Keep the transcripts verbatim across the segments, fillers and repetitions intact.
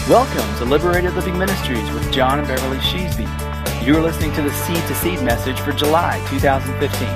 Welcome to Liberated Living Ministries with John and Beverly Sheasby. You're listening to the Seed to Seed message for July two thousand fifteen.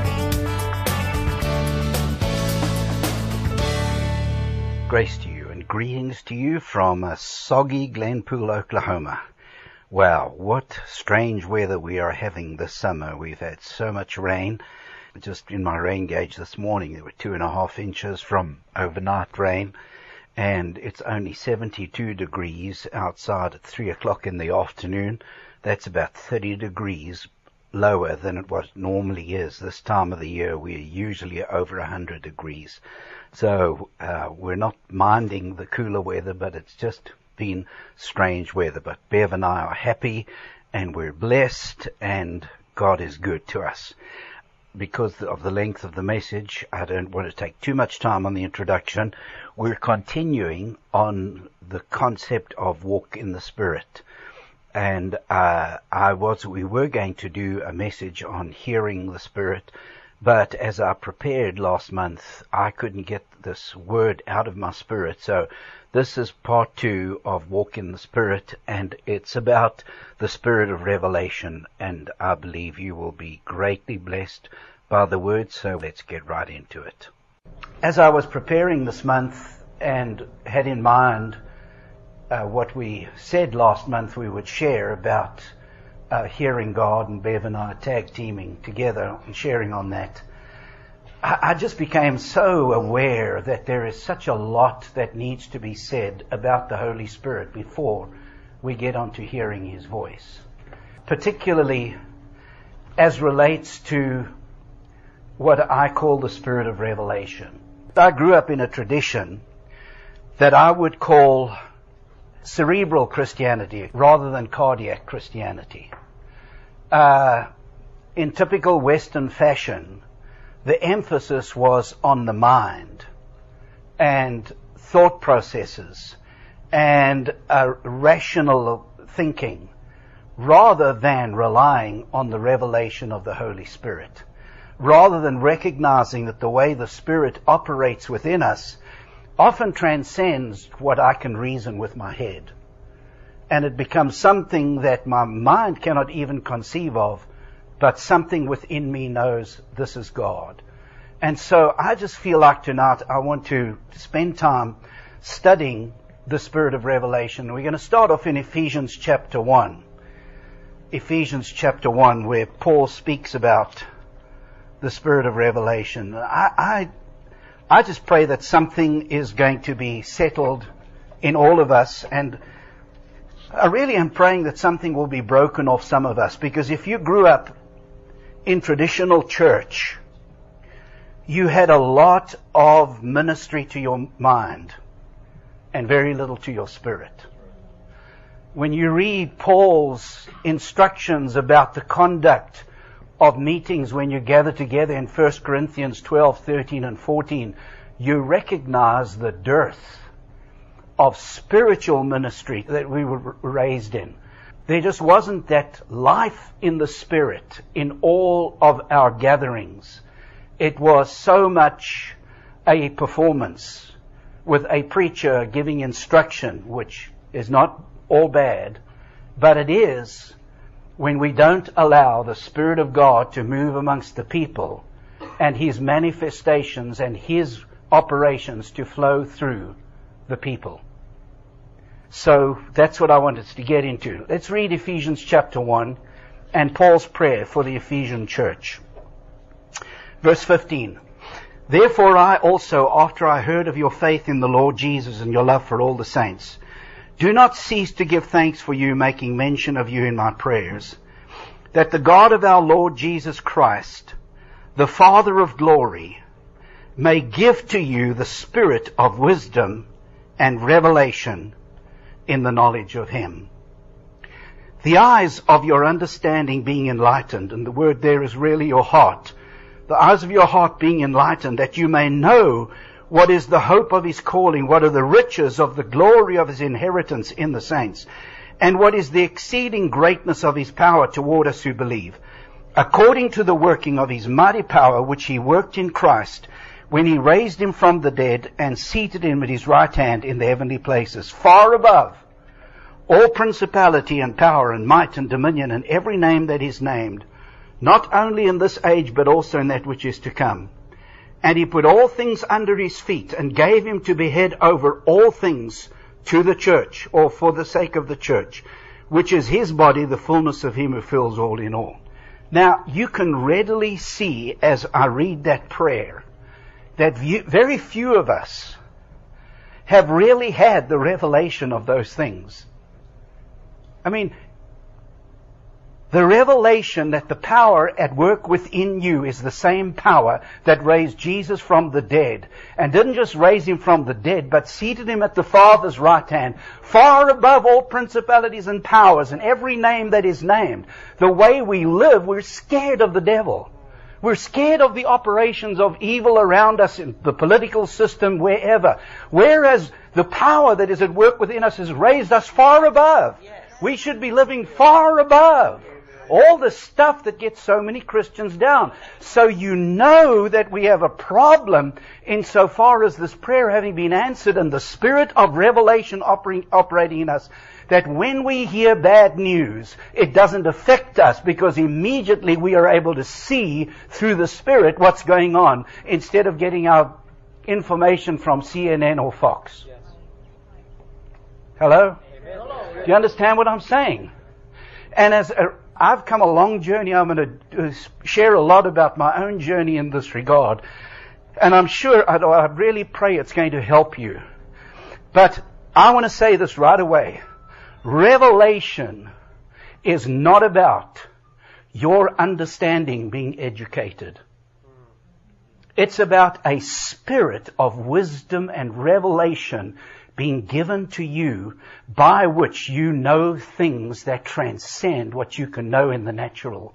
Grace to you and greetings to you from uh, soggy Glenpool, Oklahoma. Wow, what strange weather we are having this summer. We've had so much rain. Just in my rain gauge this morning, there were two and a half inches from overnight rain. And it's only seventy-two degrees outside at three o'clock in the afternoon. That's about thirty degrees lower than it what normally is. This time of the year, we're usually over one hundred degrees. So uh, we're not minding the cooler weather, but it's just been strange weather. But Bev and I are happy, and we're blessed, and God is good to us. Because of the length of the message, I don't want to take too much time on the introduction. We're continuing on the concept of walk in the Spirit. And uh, I was, we were going to do a message on hearing the Spirit, but as I prepared last month, I couldn't get this word out of my spirit. So this is part two of Walk in the Spirit, and it's about the Spirit of revelation, and I believe you will be greatly blessed by the word, so let's get right into it. As I was preparing this month and had in mind uh, what we said last month we would share about uh, hearing God, and Bev and I tag teaming together and sharing on that, I, I just became so aware that there is such a lot that needs to be said about the Holy Spirit before we get on to hearing His voice, particularly as relates to what I call the Spirit of revelation. I grew up in a tradition that I would call cerebral Christianity rather than cardiac Christianity. Uh, in typical Western fashion, the emphasis was on the mind and thought processes and uh, rational thinking rather than relying on the revelation of the Holy Spirit. Rather than recognizing that the way the Spirit operates within us often transcends what I can reason with my head. And it becomes something that my mind cannot even conceive of, but something within me knows this is God. And so I just feel like tonight I want to spend time studying the Spirit of revelation. We're going to start off in Ephesians chapter one. Ephesians chapter one, where Paul speaks about the Spirit of revelation. I, I, I just pray that something is going to be settled in all of us, and I really am praying that something will be broken off some of us, because if you grew up in traditional church, you had a lot of ministry to your mind and very little to your spirit. When you read Paul's instructions about the conduct of meetings when you gather together in First Corinthians twelve, thirteen, and fourteen, you recognize the dearth of spiritual ministry that we were raised in. There just wasn't that life in the Spirit in all of our gatherings. It was so much a performance with a preacher giving instruction, which is not all bad, but it is when we don't allow the Spirit of God to move amongst the people and His manifestations and His operations to flow through the people. So that's what I wanted to get into. Let's read Ephesians chapter one and Paul's prayer for the Ephesian church. Verse fifteen. Therefore I also, after I heard of your faith in the Lord Jesus and your love for all the saints, do not cease to give thanks for you, making mention of you in my prayers, that the God of our Lord Jesus Christ, the Father of glory, may give to you the spirit of wisdom and revelation in the knowledge of Him. The eyes of your understanding being enlightened, and the word there is really your heart, the eyes of your heart being enlightened, that you may know what is the hope of His calling, what are the riches of the glory of His inheritance in the saints, and what is the exceeding greatness of His power toward us who believe, according to the working of His mighty power, which He worked in Christ, when He raised Him from the dead and seated Him at His right hand in the heavenly places, far above all principality and power and might and dominion and every name that is named, not only in this age but also in that which is to come. And he put all things under his feet and gave him to be head over all things to the church, or for the sake of the church, which is his body, the fullness of him who fills all in all. Now, you can readily see as I read that prayer that very few of us have really had the revelation of those things. I mean, the revelation that the power at work within you is the same power that raised Jesus from the dead. And didn't just raise him from the dead, but seated him at the Father's right hand, far above all principalities and powers and every name that is named. The way we live, we're scared of the devil. We're scared of the operations of evil around us in the political system, wherever. Whereas the power that is at work within us has raised us far above. We should be living far above all the stuff that gets so many Christians down. So you know that we have a problem insofar as this prayer having been answered and the spirit of revelation operating, operating in us, that when we hear bad news, it doesn't affect us because immediately we are able to see through the Spirit what's going on instead of getting our information from C N N or Fox. Hello? Do you understand what I'm saying? And as a, I've come a long journey, I'm going to share a lot about my own journey in this regard. And I'm sure, I, I really pray it's going to help you. But I want to say this right away. Revelation is not about your understanding being educated. It's about a spirit of wisdom and revelation being given to you by which you know things that transcend what you can know in the natural.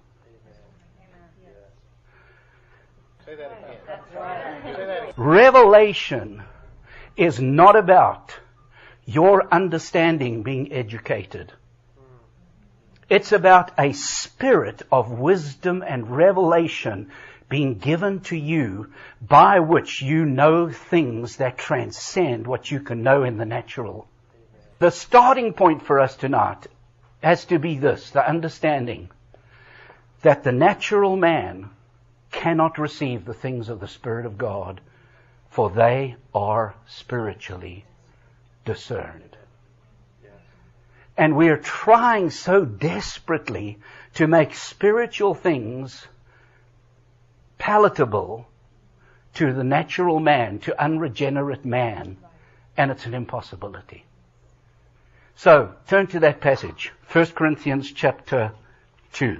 Revelation is not about your understanding being educated. It's about a spirit of wisdom and revelation being given to you by which you know things that transcend what you can know in the natural. The starting point for us tonight has to be this, the understanding that the natural man cannot receive the things of the Spirit of God, for they are spiritually discerned. And we're trying so desperately to make spiritual things palatable to the natural man, to unregenerate man, and it's an impossibility. So, turn to that passage, First Corinthians chapter two.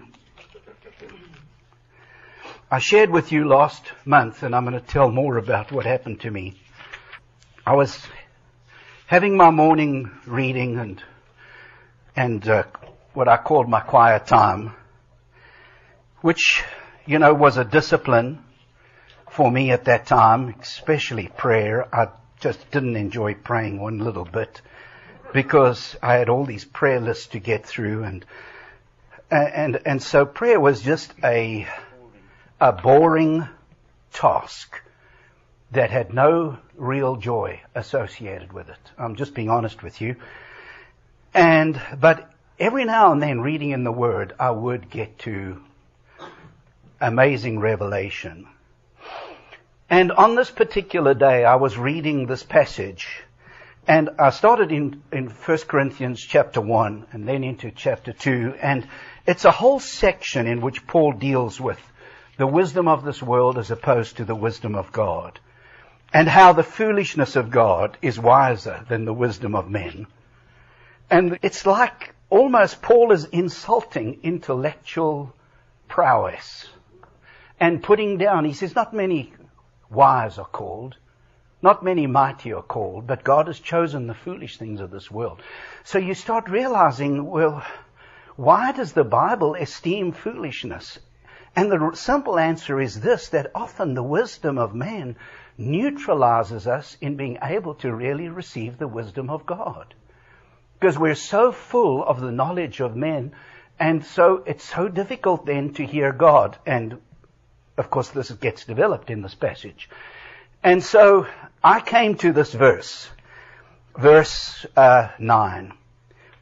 I shared with you last month, and I'm going to tell more about what happened to me. I was having my morning reading and and uh, what I called my quiet time, which, you know, was a discipline for me at that time, especially prayer. I just didn't enjoy praying one little bit because I had all these prayer lists to get through, and and and so prayer was just a a boring task that had no real joy associated with it. I'm just being honest with you. And, but every now and then reading in the Word, I would get to amazing revelation. And on this particular day, I was reading this passage, and I started in, in First Corinthians chapter one, and then into chapter two, and it's a whole section in which Paul deals with the wisdom of this world as opposed to the wisdom of God, and how the foolishness of God is wiser than the wisdom of men. And it's like almost Paul is insulting intellectual prowess and putting down, he says, not many wise are called, not many mighty are called, but God has chosen the foolish things of this world. So you start realizing, well, why does the Bible esteem foolishness? And the simple answer is this, that often the wisdom of man neutralizes us in being able to really receive the wisdom of God. Because we're so full of the knowledge of men, and so it's so difficult then to hear God. And, of course, this gets developed in this passage. And so I came to this verse, verse uh, nine.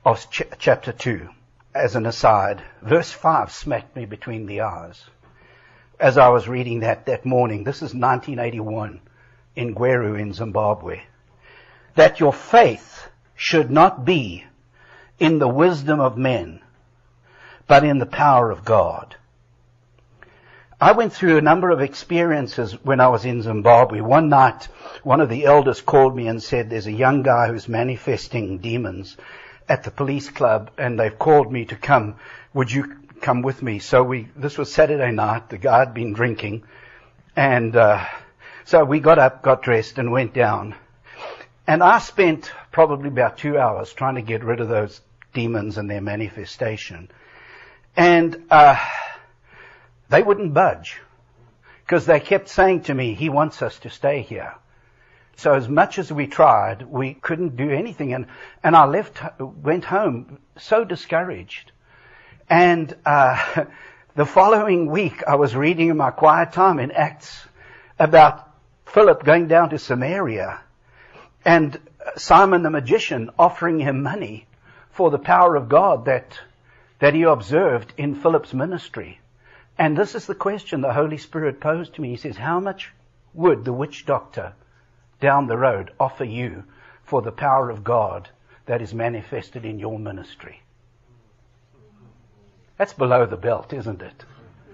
of ch- chapter two. As an aside, verse five smacked me between the eyes as I was reading that that morning. This is nineteen eighty-one in Gweru in Zimbabwe. That your faith should not be in the wisdom of men, but in the power of God. I went through a number of experiences when I was in Zimbabwe. One night, one of the elders called me and said, there's a young guy who's manifesting demons at the police club, and they've called me to come. Would you come with me? So we, this was Saturday night. The guy had been drinking. And, uh, so we got up, got dressed, and went down. And I spent probably about two hours trying to get rid of those demons and their manifestation. And, uh, they wouldn't budge, because they kept saying to me, he wants us to stay here. So as much as we tried, we couldn't do anything. And, and I left, went home so discouraged. And, uh, the following week I was reading in my quiet time in Acts about Philip going down to Samaria and Simon the magician offering him money for the power of God that, that he observed in Philip's ministry. And this is the question the Holy Spirit posed to me. He says, how much would the witch doctor down the road offer you for the power of God that is manifested in your ministry? That's below the belt, isn't it?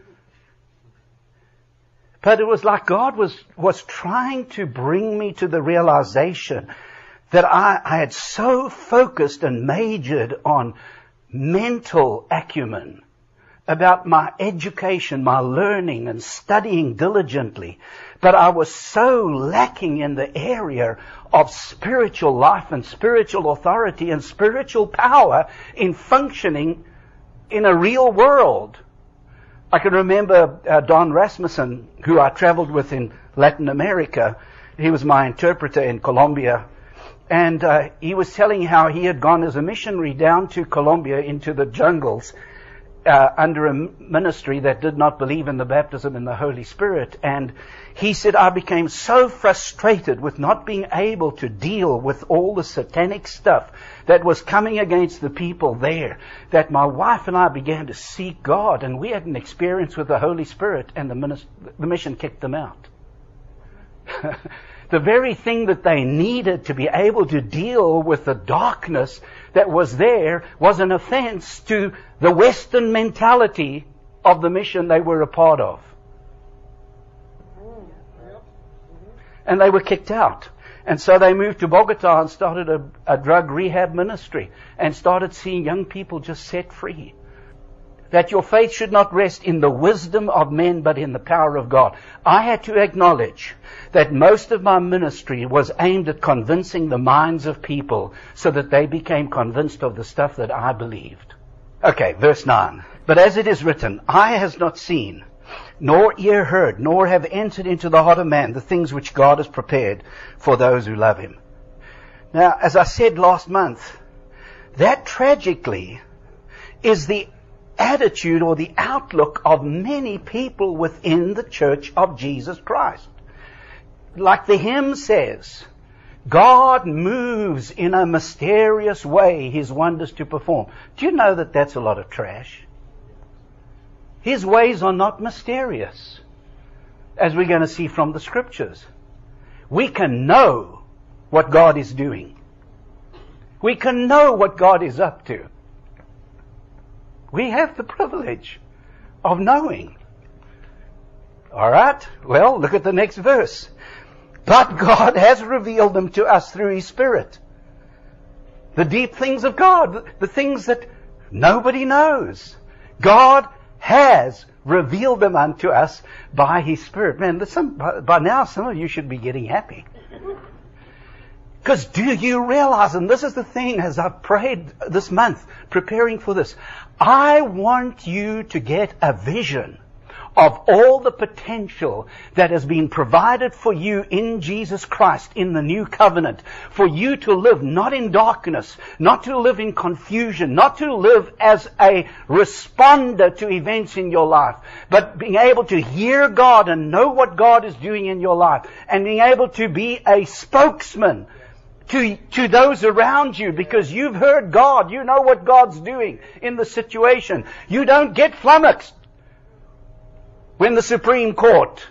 But it was like God was, was trying to bring me to the realization that I, I had so focused and majored on mental acumen, about my education, my learning and studying diligently. But I was so lacking in the area of spiritual life and spiritual authority and spiritual power in functioning in a real world. I can remember uh, Don Rasmussen, who I traveled with in Latin America. He was my interpreter in Colombia. And uh, he was telling how he had gone as a missionary down to Colombia into the jungles Uh, under a ministry that did not believe in the baptism in the Holy Spirit. And he said, I became so frustrated with not being able to deal with all the satanic stuff that was coming against the people there, that my wife and I began to seek God, and we had an experience with the Holy Spirit, and the, minist- the mission kicked them out. The very thing that they needed to be able to deal with the darkness that was there was an offense to the Western mentality of the mission they were a part of. And they were kicked out. And so they moved to Bogota and started a, a drug rehab ministry and started seeing young people just set free. That your faith should not rest in the wisdom of men, but in the power of God. I had to acknowledge that most of my ministry was aimed at convincing the minds of people so that they became convinced of the stuff that I believed. Okay, verse nine. But as it is written, eye has not seen, nor ear heard, nor have entered into the heart of man the things which God has prepared for those who love Him. Now, as I said last month, that tragically is the attitude or the outlook of many people within the Church of Jesus Christ. Like the hymn says, God moves in a mysterious way His wonders to perform. Do you know that that's a lot of trash? His ways are not mysterious, as we're going to see from the Scriptures. We can know what God is doing. We can know what God is up to. We have the privilege of knowing. All right? Well, look at the next verse. But God has revealed them to us through His Spirit. The deep things of God, the things that nobody knows. God has revealed them unto us by His Spirit. Man, some, by now some of you should be getting happy. Because do you realize, and this is the thing as I've prayed this month, preparing for this, I want you to get a vision of all the potential that has been provided for you in Jesus Christ in the new covenant, for you to live not in darkness, not to live in confusion, not to live as a responder to events in your life, but being able to hear God and know what God is doing in your life, and being able to be a spokesman to, to those around you because you've heard God. You know what God's doing in the situation. You don't get flummoxed when the Supreme Court.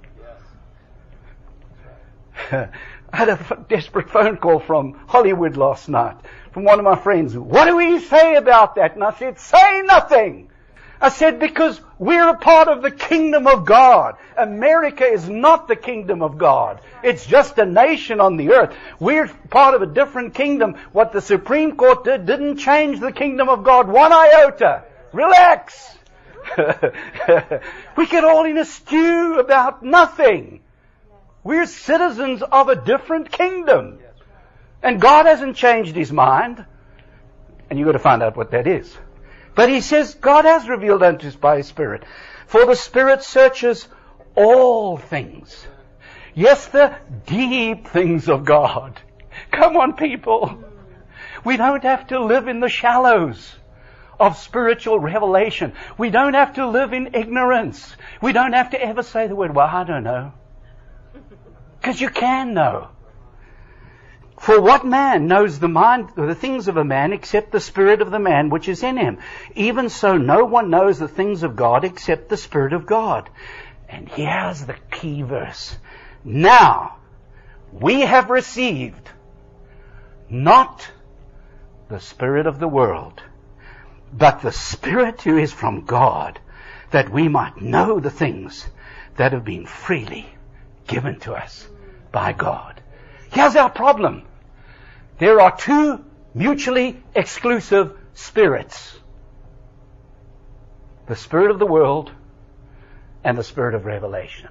I had a desperate phone call from Hollywood last night from one of my friends. What do we say about that? And I said, say nothing. I said, because we're a part of the kingdom of God. America is not the kingdom of God. It's just a nation on the earth. We're part of a different kingdom. What the Supreme Court did didn't change the kingdom of God one iota. Relax. We get all in a stew about nothing. We're citizens of a different kingdom. And God hasn't changed His mind. And you've got to find out what that is. But He says, God has revealed unto us by His Spirit. For the Spirit searches all things. Yes, the deep things of God. Come on, people. We don't have to live in the shallows of spiritual revelation. We don't have to live in ignorance. We don't have to ever say the word, well, I don't know. Because you can know. For what man knows the mind, the things of a man except the spirit of the man which is in him? Even so, no one knows the things of God except the Spirit of God. And here's the key verse. Now, we have received not the spirit of the world, but the Spirit who is from God, that we might know the things that have been freely given to us by God. Here's our problem. There are two mutually exclusive spirits. The spirit of the world and the spirit of revelation.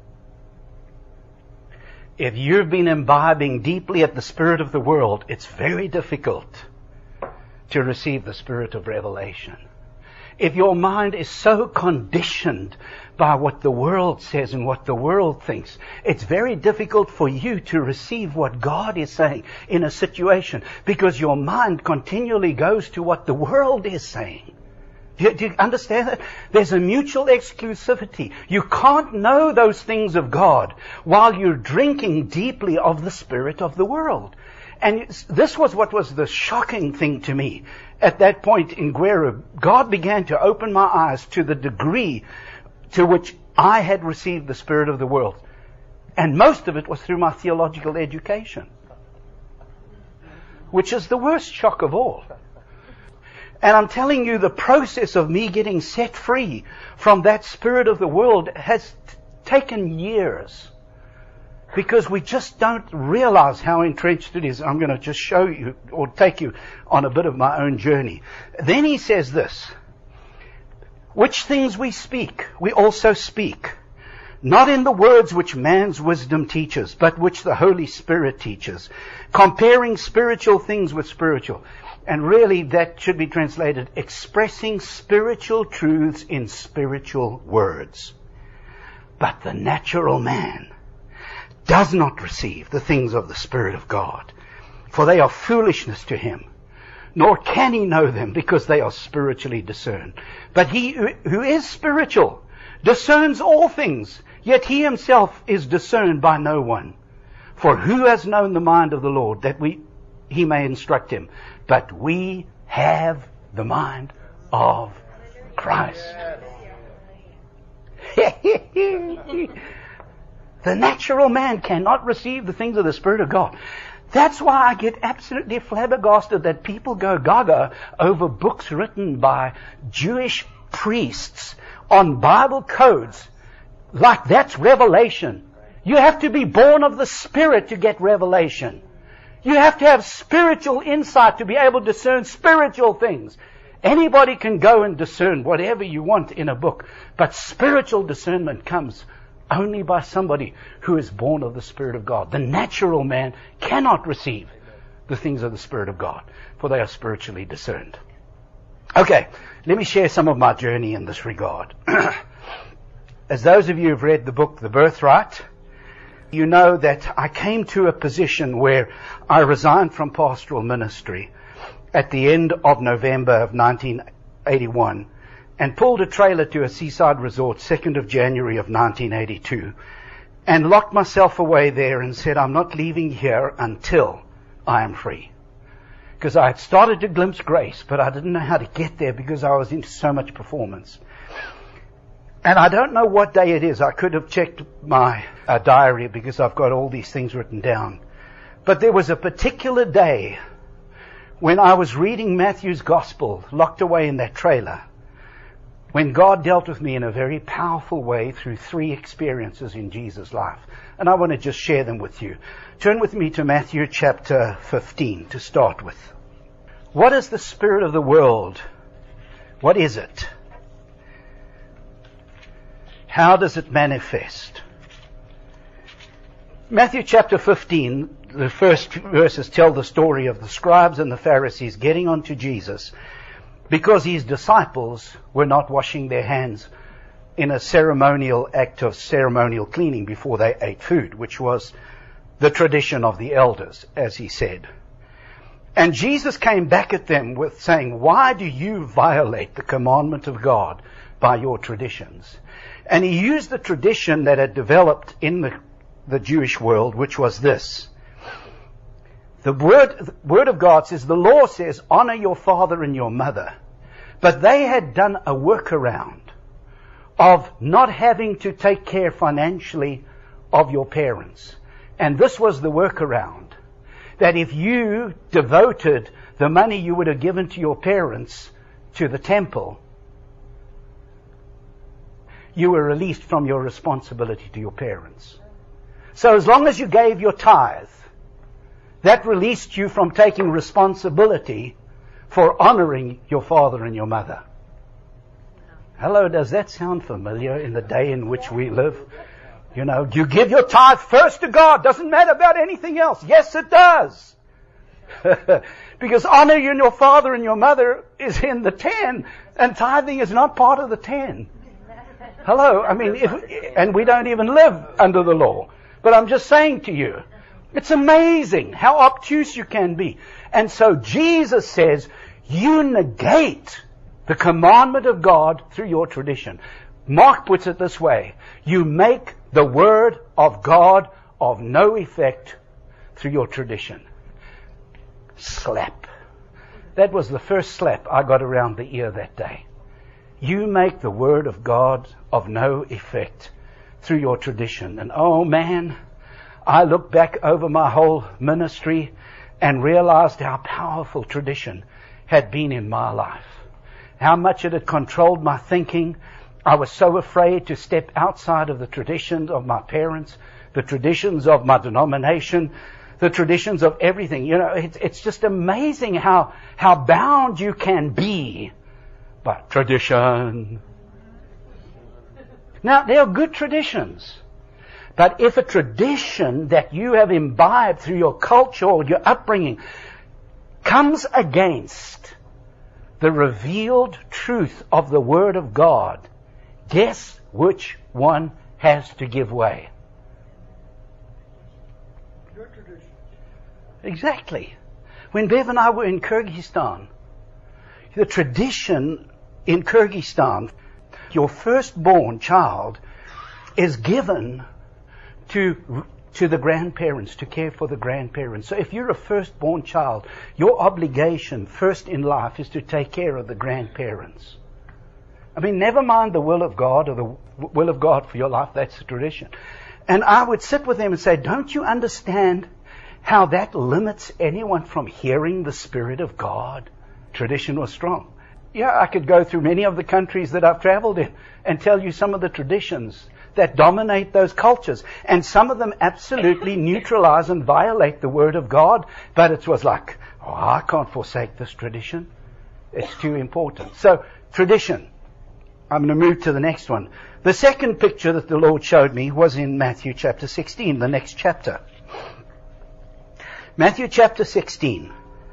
If you've been imbibing deeply at the spirit of the world, it's very difficult to receive the spirit of revelation. If your mind is so conditioned by what the world says and what the world thinks, it's very difficult for you to receive what God is saying in a situation, because your mind continually goes to what the world is saying. Do you, do you understand that? There's a mutual exclusivity. You can't know those things of God while you're drinking deeply of the spirit of the world. And this was what was the shocking thing to me. At that point in Gweru, God began to open my eyes to the degree to which I had received the spirit of the world. And most of it was through my theological education, which is the worst shock of all. And I'm telling you, the process of me getting set free from that spirit of the world has t- taken years. Because we just don't realize how entrenched it is. I'm going to just show you, or take you on a bit of my own journey. Then he says this, which things we speak, we also speak, not in the words which man's wisdom teaches, but which the Holy Spirit teaches, comparing spiritual things with spiritual. And really that should be translated, expressing spiritual truths in spiritual words. But the natural man does not receive the things of the Spirit of God, for they are foolishness to him, nor can he know them, because they are spiritually discerned. But he who is spiritual discerns all things, yet he himself is discerned by no one. For who has known the mind of the Lord, that we he may instruct him? But we have the mind of Christ. The natural man cannot receive the things of the Spirit of God. That's why I get absolutely flabbergasted that people go gaga over books written by Jewish priests on Bible codes. Like that's revelation. You have to be born of the Spirit to get revelation. You have to have spiritual insight to be able to discern spiritual things. Anybody can go and discern whatever you want in a book, but spiritual discernment comes only by somebody who is born of the Spirit of God. The natural man cannot receive the things of the Spirit of God, for they are spiritually discerned. Okay, let me share some of my journey in this regard. As those of you who have read the book, The Birthright, you know that I came to a position where I resigned from pastoral ministry at the end of November of nineteen eighty-one and pulled a trailer to a seaside resort second of January of nineteen eighty-two and locked myself away there and said, I'm not leaving here until I am free. Because I had started to glimpse grace, but I didn't know how to get there because I was into so much performance. And I don't know what day it is. I could have checked my uh, diary because I've got all these things written down. But there was a particular day when I was reading Matthew's Gospel, locked away in that trailer, when God dealt with me in a very powerful way through three experiences in Jesus' life. And I want to just share them with you. Turn with me to Matthew chapter fifteen to start with. What is the spirit of the world? What is it? How does it manifest? Matthew chapter fifteen, the first verses tell the story of the scribes and the Pharisees getting onto Jesus because his disciples were not washing their hands in a ceremonial act of ceremonial cleaning before they ate food, which was the tradition of the elders, as he said. And Jesus came back at them with saying, why do you violate the commandment of God by your traditions? And he used the tradition that had developed in the, the Jewish world, which was this. The word, the word of God says, the law says, honor your father and your mother. But they had done a workaround of not having to take care financially of your parents. And this was the workaround. That if you devoted the money you would have given to your parents to the temple, you were released from your responsibility to your parents. So as long as you gave your tithe, that released you from taking responsibility for honoring your father and your mother. Hello, does that sound familiar in the day in which we live? You know, you give your tithe first to God. Doesn't matter about anything else. Yes, it does. Because honor you and your father and your mother is in the ten, and tithing is not part of the ten. Hello, I mean, if, and we don't even live under the law. But I'm just saying to you, it's amazing how obtuse you can be. And so Jesus says, you negate the commandment of God through your tradition. Mark puts it this way, you make the word of God of no effect through your tradition. Slap. That was the first slap I got around the ear that day. You make the word of God of no effect through your tradition. And oh man, I look back over my whole ministry and realized how powerful tradition had been in my life. How much it had controlled my thinking. I was so afraid to step outside of the traditions of my parents, the traditions of my denomination, the traditions of everything. You know, it's, it's just amazing how, how bound you can be by tradition. Now, they are good traditions. But if a tradition that you have imbibed through your culture or your upbringing comes against the revealed truth of the Word of God, guess which one has to give way? Your tradition. Exactly. When Bev and I were in Kyrgyzstan, the tradition in Kyrgyzstan, your firstborn child is given to to the grandparents, to care for the grandparents. So if you're a firstborn child, your obligation first in life is to take care of the grandparents. I mean, never mind the will of God or the will of God for your life, that's the tradition. And I would sit with them and say, don't you understand how that limits anyone from hearing the Spirit of God? Tradition was strong. Yeah, I could go through many of the countries that I've traveled in and tell you some of the traditions that dominate those cultures. And some of them absolutely neutralize and violate the Word of God. But it was like, oh, I can't forsake this tradition. It's too important. So, tradition. I'm going to move to the next one. The second picture that the Lord showed me was in Matthew chapter sixteen, the next chapter. Matthew chapter sixteen.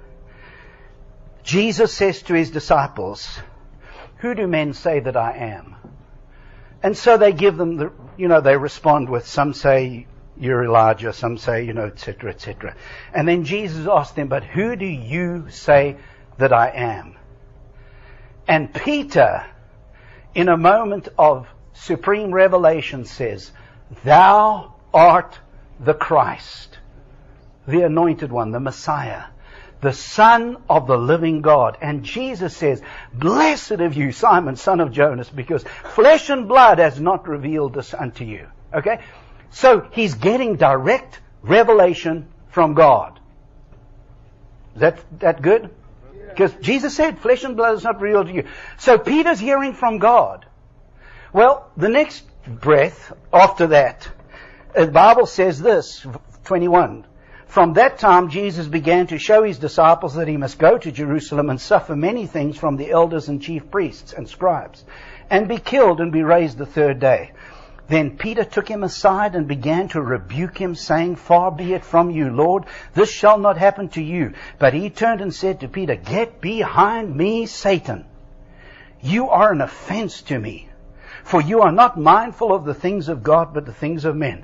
Jesus says to his disciples, who do men say that I am? And so they give them the, you know, they respond with, some say you're Elijah, some say, you know, et cetera, et cetera. And then Jesus asked them, but who do you say that I am? And Peter, in a moment of supreme revelation, says, thou art the Christ, the Anointed One, the Messiah, the Son of the living God. And Jesus says, blessed of you, Simon, son of Jonas, because flesh and blood has not revealed this unto you. Okay? So he's getting direct revelation from God. Is that, that good? Because Jesus said, flesh and blood is not revealed to you. So Peter's hearing from God. Well, the next breath after that, the Bible says this, twenty-one. From that time, Jesus began to show his disciples that he must go to Jerusalem and suffer many things from the elders and chief priests and scribes, and be killed and be raised the third day. Then Peter took him aside and began to rebuke him, saying, far be it from you, Lord, this shall not happen to you. But he turned and said to Peter, get behind me, Satan. You are an offense to me, for you are not mindful of the things of God, but the things of men.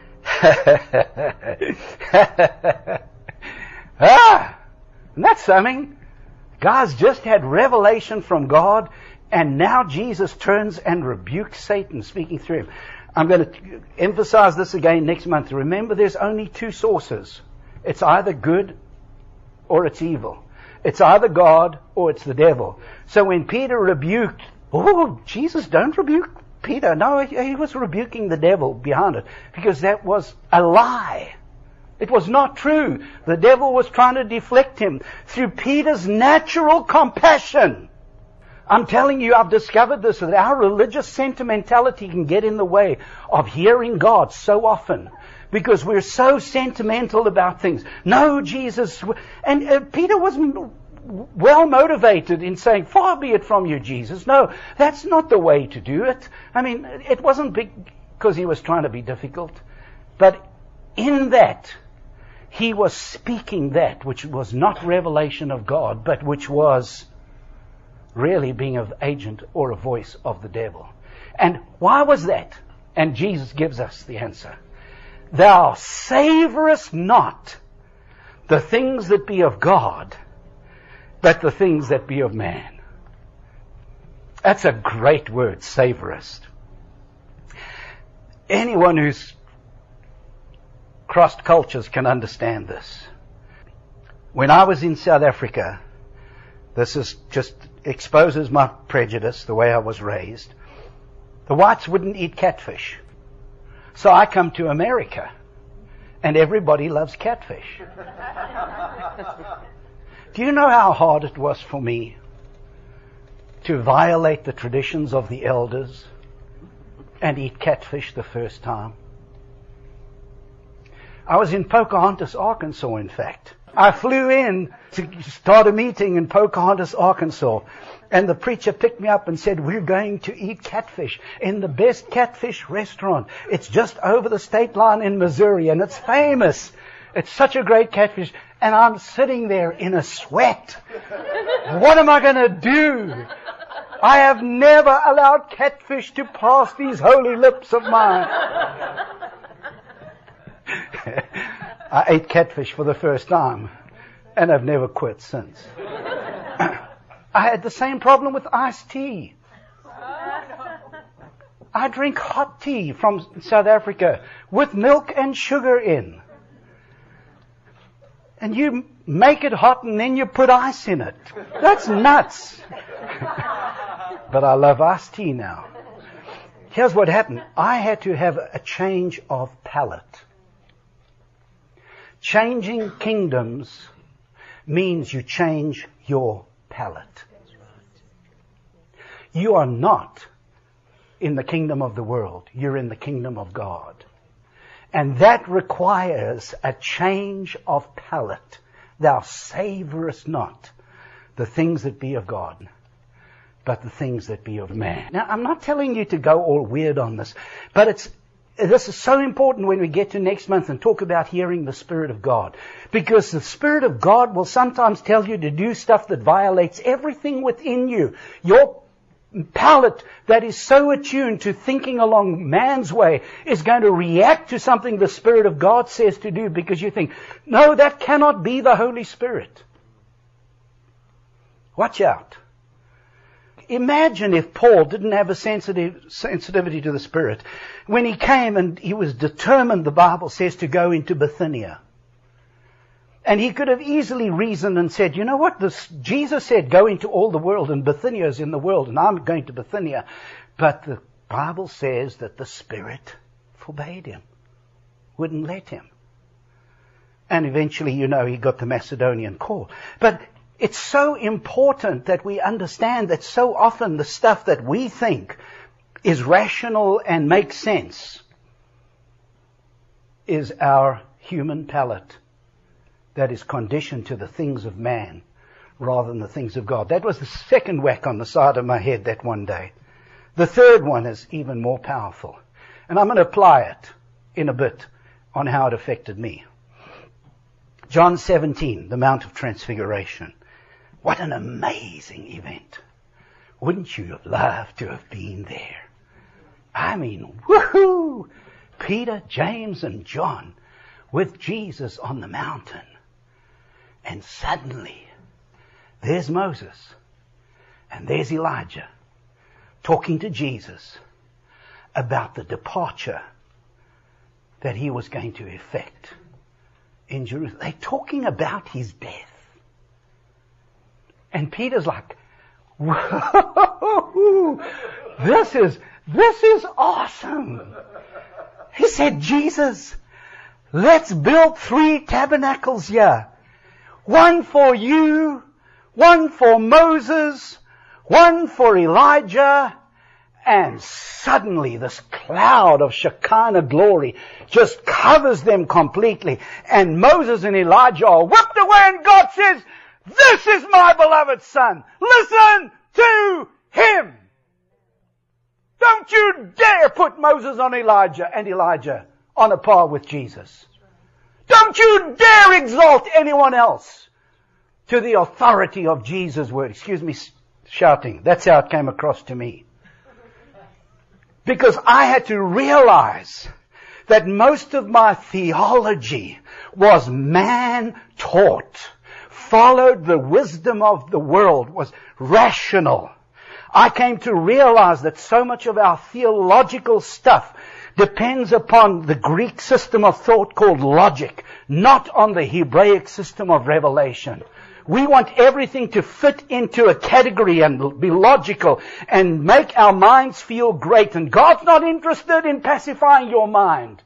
ah, and that's something. God's just had revelation from God, and now Jesus turns and rebukes Satan, speaking through him. I'm going to emphasize this again next month. Remember, there's only two sources. It's either good or it's evil. It's either God or it's the devil. So when Peter rebuked, oh, Jesus, don't rebuke Peter. No, he was rebuking the devil behind it, because that was a lie. It was not true. The devil was trying to deflect him through Peter's natural compassion. I'm telling you, I've discovered this, that our religious sentimentality can get in the way of hearing God so often, because we're so sentimental about things. No, Jesus. And uh, Peter was well motivated in saying, far be it from you, Jesus. No, that's not the way to do it. I mean, it wasn't because he was trying to be difficult, but in that, he was speaking that which was not revelation of God, but which was really being an agent or a voice of the devil. And why was that? And Jesus gives us the answer. Thou savorest not the things that be of God, but the things that be of man. That's a great word, savorest. Anyone who's crossed cultures can understand this. When I was in South Africa, this is just exposes my prejudice, the way I was raised. The whites wouldn't eat catfish. So I come to America, and everybody loves catfish. Do you know how hard it was for me to violate the traditions of the elders and eat catfish the first time? I was in Pocahontas, Arkansas, in fact. I flew in to start a meeting in Pocahontas, Arkansas, and the preacher picked me up and said, we're going to eat catfish in the best catfish restaurant. It's just over the state line in Missouri, and it's famous. It's such a great catfish. And I'm sitting there in a sweat. What am I going to do? I have never allowed catfish to pass these holy lips of mine. I ate catfish for the first time, and I've never quit since. I had the same problem with iced tea. I drink hot tea from South Africa with milk and sugar in. And you make it hot and then you put ice in it. That's nuts. But I love iced tea now. Here's what happened. I had to have a change of palate. Changing kingdoms means you change your palate. You are not in the kingdom of the world. You're in the kingdom of God. And that requires a change of palate. Thou savorest not the things that be of God, but the things that be of man. Now, I'm not telling you to go all weird on this, but it's This is so important when we get to next month and talk about hearing the Spirit of God. Because the Spirit of God will sometimes tell you to do stuff that violates everything within you. Your palate that is so attuned to thinking along man's way is going to react to something the Spirit of God says to do, because you think, no, that cannot be the Holy Spirit. Watch out. Imagine if Paul didn't have a sensitive, sensitivity to the Spirit. When he came and he was determined, the Bible says, to go into Bithynia. And he could have easily reasoned and said, you know what, this, Jesus said, go into all the world, and Bithynia is in the world, and I'm going to Bithynia. But the Bible says that the Spirit forbade him, wouldn't let him. And eventually, you know, he got the Macedonian call. But it's so important that we understand that so often the stuff that we think is rational and makes sense is our human palate that is conditioned to the things of man rather than the things of God. That was the second whack on the side of my head that one day. The third one is even more powerful. And I'm going to apply it in a bit on how it affected me. John seventeen, the Mount of Transfiguration. What an amazing event. Wouldn't you have loved to have been there? I mean, woohoo! Peter, James, and John with Jesus on the mountain. And suddenly, there's Moses and there's Elijah talking to Jesus about the departure that he was going to effect in Jerusalem. They're talking about his death. And Peter's like, whoa, this is, this is awesome. He said, Jesus, let's build three tabernacles here. One for you, one for Moses, one for Elijah. And suddenly this cloud of Shekinah glory just covers them completely. And Moses and Elijah are whipped away, and God says, this is my beloved Son. Listen to him. Don't you dare put Moses on Elijah and Elijah on a par with Jesus. Don't you dare exalt anyone else to the authority of Jesus' word. Excuse me shouting. That's how it came across to me. Because I had to realize that most of my theology was man-taught, followed the wisdom of the world, was rational. I came to realize that so much of our theological stuff depends upon the Greek system of thought called logic, not on the Hebraic system of revelation. We want everything to fit into a category and be logical and make our minds feel great. And God's not interested in pacifying your mind.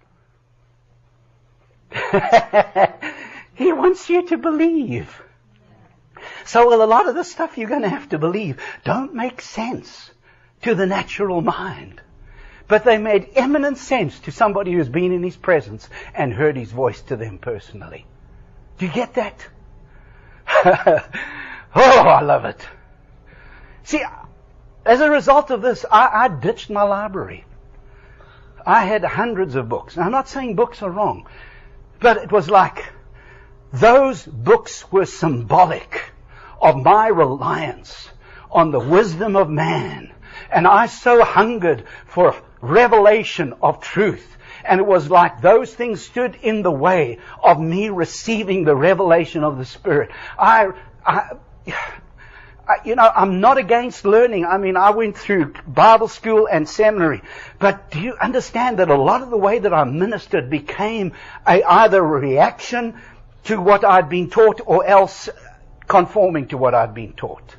He wants you to believe. So a lot of the stuff you're going to have to believe don't make sense to the natural mind. But they made eminent sense to somebody who's been in his presence and heard his voice to them personally. Do you get that? Oh, I love it. See, as a result of this, I, I ditched my library. I had hundreds of books. Now, I'm not saying books are wrong, but it was like those books were symbolic of my reliance on the wisdom of man. And I so hungered for revelation of truth. And it was like those things stood in the way of me receiving the revelation of the Spirit. I, I, I, you know, I'm not against learning. I mean, I went through Bible school and seminary. But do you understand that a lot of the way that I ministered became a, either a reaction to what I'd been taught or else conforming to what I'd been taught?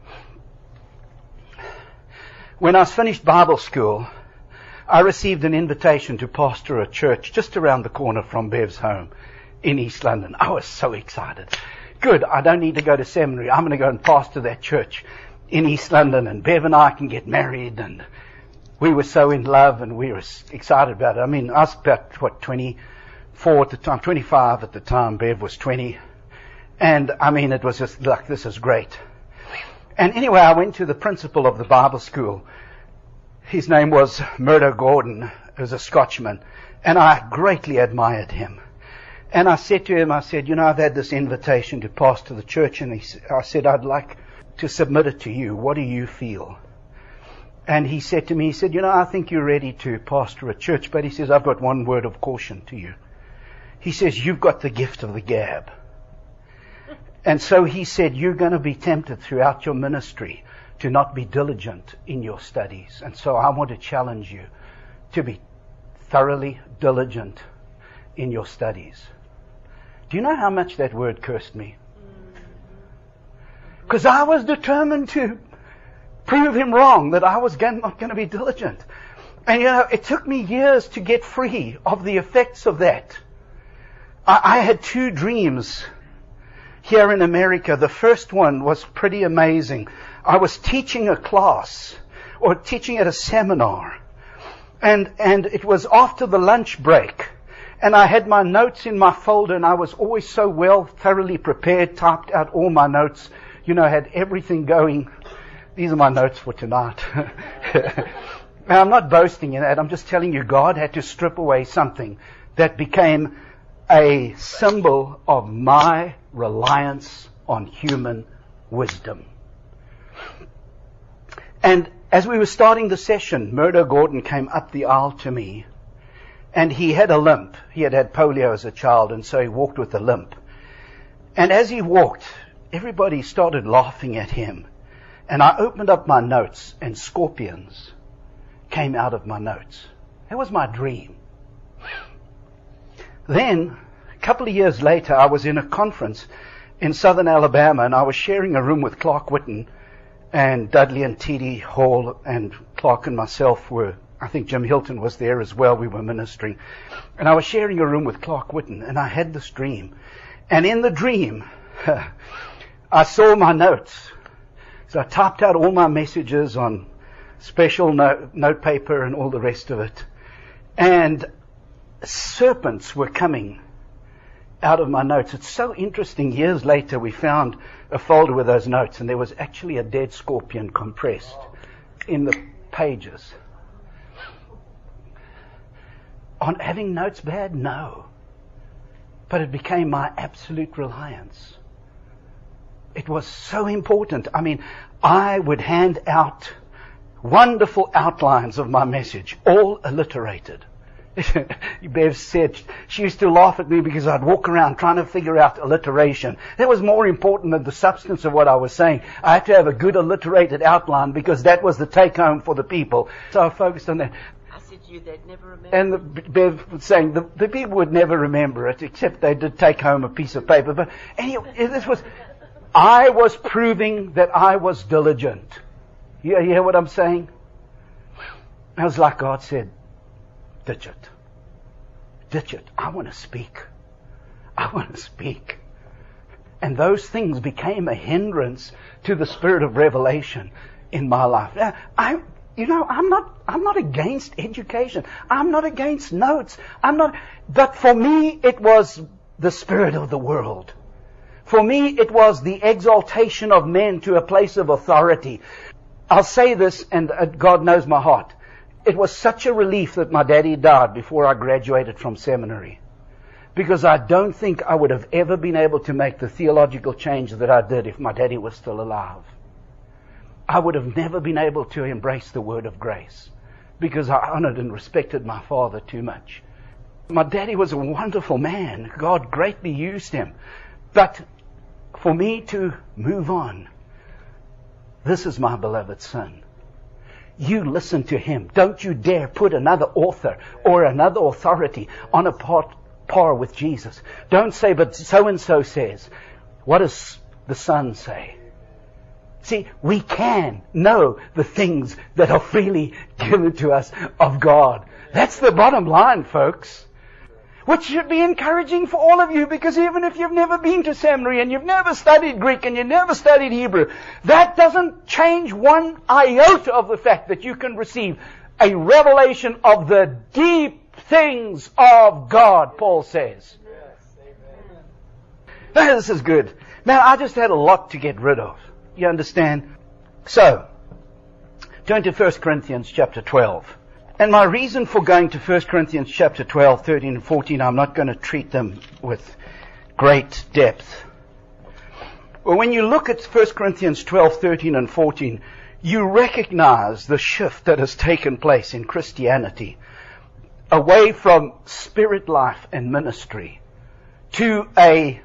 When I finished Bible school, I received an invitation to pastor a church just around the corner from Bev's home in East London. I was so excited. Good, I don't need to go to seminary. I'm going to go and pastor that church in East London, and Bev and I can get married. And we were so in love, and we were excited about it. I mean, I was about, what, twenty-four at the time, twenty-five at the time. Bev was twenty. And, I mean, it was just like, this is great. And anyway, I went to the principal of the Bible school. His name was Murdo Gordon. He was a Scotchman. And I greatly admired him. And I said to him, I said, you know, I've had this invitation to pastor the church. And he, I said, I'd like to submit it to you. What do you feel? And he said to me, he said, you know, I think you're ready to pastor a church. But he says, I've got one word of caution to you. He says, you've got the gift of the gab. And so he said, you're going to be tempted throughout your ministry to not be diligent in your studies. And so I want to challenge you to be thoroughly diligent in your studies. Do you know how much that word cursed me? Because I was determined to prove him wrong, that I was not going to be diligent. And you know, it took me years to get free of the effects of that. I, I had two dreams here in America. The first one was pretty amazing. I was teaching a class, or teaching at a seminar, and and it was after the lunch break. And I had my notes in my folder, and I was always so well, thoroughly prepared, typed out all my notes, you know, had everything going. These are my notes for tonight. Now, I'm not boasting in that. I'm just telling you, God had to strip away something that became a symbol of my reliance on human wisdom. And as we were starting the session, Murdo Gordon came up the aisle to me. And he had a limp. He had had polio as a child, and so he walked with a limp. And as he walked, everybody started laughing at him. And I opened up my notes, and scorpions came out of my notes. That was my dream. Then, a couple of years later, I was in a conference in southern Alabama, and I was sharing a room with Clark Whitten, and Dudley and T D Hall, and Clark and myself were, I think Jim Hilton was there as well. We were ministering. And I was sharing a room with Clark Whitten, and I had this dream. And in the dream, I saw my notes. So I typed out all my messages on special note, note paper and all the rest of it. And serpents were coming out of my notes. It's so interesting. Years later, we found a folder with those notes, and there was actually a dead scorpion compressed in the pages. On having notes bad? No. But it became my absolute reliance. It was so important. I mean, I would hand out wonderful outlines of my message, all alliterated. Bev said she used to laugh at me because I'd walk around trying to figure out alliteration. That was more important than the substance of what I was saying. I had to have a good alliterated outline because that was the take-home for the people. So I focused on that. You, they'd never remember. And the, Bev was saying the, the people would never remember it, except they did take home a piece of paper. But anyway, this was, I was proving that I was diligent. You, you hear what I'm saying? I was like God said, ditch it. Ditch it. I want to speak. I want to speak. And those things became a hindrance to the spirit of revelation in my life. Now, I You know, I'm not, I'm not against education. I'm not against notes. I'm not, but for me, it was the spirit of the world. For me, it was the exaltation of men to a place of authority. I'll say this, and God knows my heart. It was such a relief that my daddy died before I graduated from seminary. Because I don't think I would have ever been able to make the theological change that I did if my daddy was still alive. I would have never been able to embrace the word of grace because I honored and respected my father too much. My daddy was a wonderful man. God greatly used him. But for me to move on, this is my beloved son. You listen to him. Don't you dare put another author or another authority on a par, par with Jesus. Don't say, but so-and-so says. What does the Son say? See, we can know the things that are freely given to us of God. That's the bottom line, folks. Which should be encouraging for all of you, because even if you've never been to seminary and you've never studied Greek and you've never studied Hebrew, that doesn't change one iota of the fact that you can receive a revelation of the deep things of God, Paul says. Now, this is good. Now, I just had a lot to get rid of. You understand? So, turn to First Corinthians chapter twelve. And my reason for going to First Corinthians chapter twelve, thirteen and fourteen, I'm not going to treat them with great depth. Well, when you look at First Corinthians twelve, thirteen and fourteen, you recognize the shift that has taken place in Christianity away from spirit life and ministry to a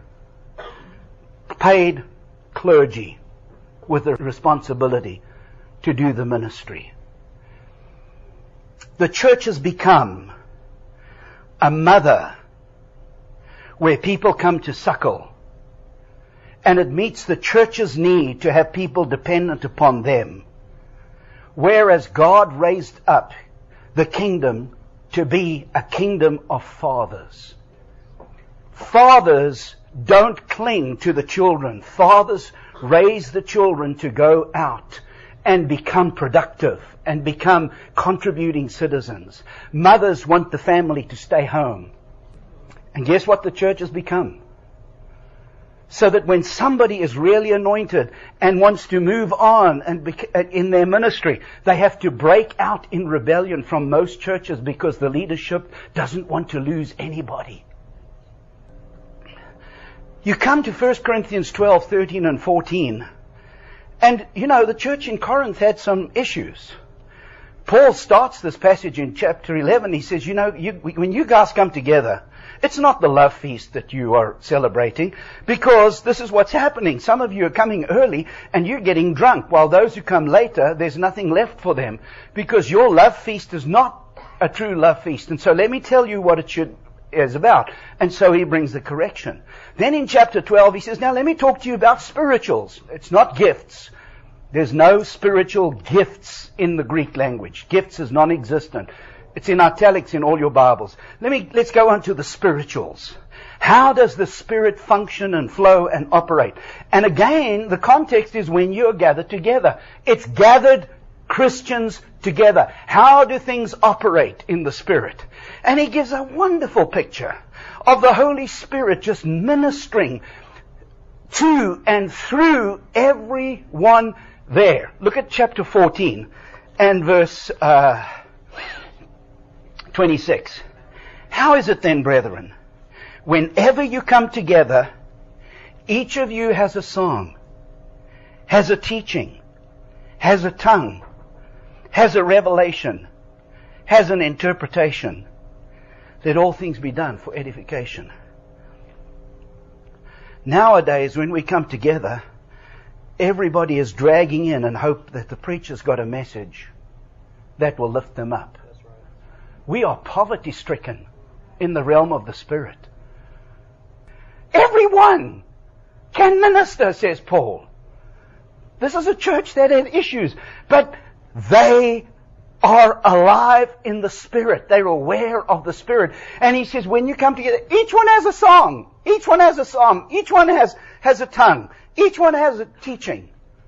paid clergy with the responsibility to do the ministry. The church has become a mother where people come to suckle. And it meets the church's need to have people dependent upon them. Whereas God raised up the kingdom to be a kingdom of fathers. Fathers don't cling to the children. Fathers raise the children to go out and become productive and become contributing citizens. Mothers want the family to stay home. And guess what the church has become? So that when somebody is really anointed and wants to move on and bec- in their ministry, they have to break out in rebellion from most churches because the leadership doesn't want to lose anybody. You come to First Corinthians twelve, thirteen and fourteen. And, you know, the church in Corinth had some issues. Paul starts this passage in chapter eleven. He says, you know, you, when you guys come together, it's not the love feast that you are celebrating, because this is what's happening. Some of you are coming early and you're getting drunk, while those who come later, there's nothing left for them, because your love feast is not a true love feast. And so let me tell you what it should is about. And so he brings the correction. Then in chapter twelve, he says, now let me talk to you about spirituals. It's not gifts. There's no spiritual gifts in the Greek language. Gifts is non-existent. It's in italics in all your Bibles. Let me, let's go on to the spirituals. How does the Spirit function and flow and operate? And again, the context is when you're gathered together. It's gathered Christians together. How do things operate in the Spirit? And he gives a wonderful picture of the Holy Spirit just ministering to and through everyone there. Look at chapter fourteen and verse uh, twenty-six. How is it then, brethren? Whenever you come together, each of you has a song, has a teaching, has a tongue, has a revelation, has an interpretation. Let all things be done for edification. Nowadays, when we come together, everybody is dragging in and hope that the preacher's got a message that will lift them up. That's right. We are poverty-stricken in the realm of the Spirit. Everyone can minister, says Paul. This is a church that has issues, but they are alive in the Spirit. They're aware of the Spirit. And he says, when you come together, each one has a song. Each one has a psalm. Each one has, has a tongue. Each one has a teaching.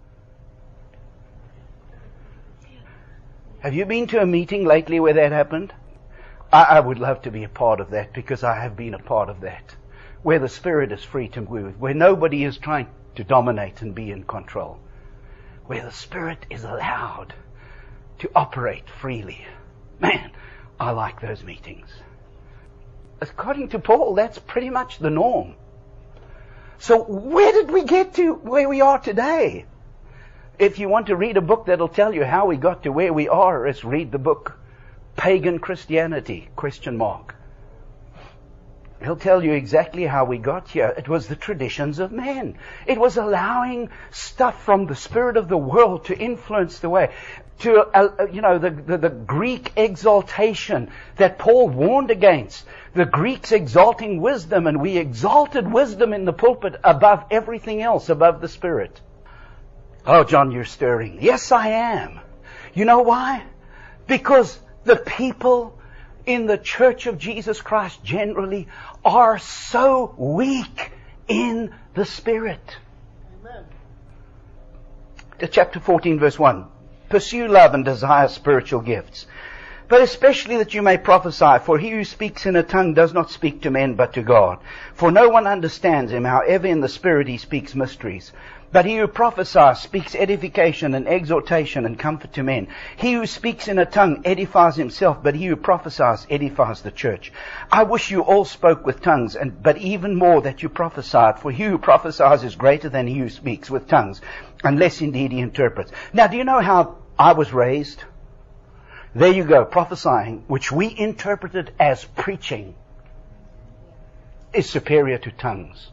Have you been to a meeting lately where that happened? I, I would love to be a part of that, because I have been a part of that. Where the Spirit is free to move. Where nobody is trying to dominate and be in control. Where the Spirit is allowed to operate freely. Man, I like those meetings. According to Paul, that's pretty much the norm. So where did we get to where we are today? If you want to read a book that'll tell you how we got to where we are, it's read the book Pagan Christianity, question mark. He'll tell you exactly how we got here. It was the traditions of men. It was allowing stuff from the spirit of the world to influence the way. To, uh, you know, the, the, the Greek exaltation that Paul warned against. The Greeks exalting wisdom, and we exalted wisdom in the pulpit above everything else, above the Spirit. Oh, John, you're stirring. Yes, I am. You know why? Because the people in the Church of Jesus Christ generally are so weak in the Spirit. Amen. To chapter fourteen, verse one. Pursue love and desire spiritual gifts, but especially that you may prophesy, for he who speaks in a tongue does not speak to men but to God. For no one understands him, however in the Spirit he speaks mysteries. But he who prophesies speaks edification and exhortation and comfort to men. He who speaks in a tongue edifies himself, but he who prophesies edifies the church. I wish you all spoke with tongues, and but even more that you prophesied, for he who prophesies is greater than he who speaks with tongues, unless indeed he interprets. Now, do you know how I was raised? There you go, prophesying, which we interpreted as preaching, is superior to tongues.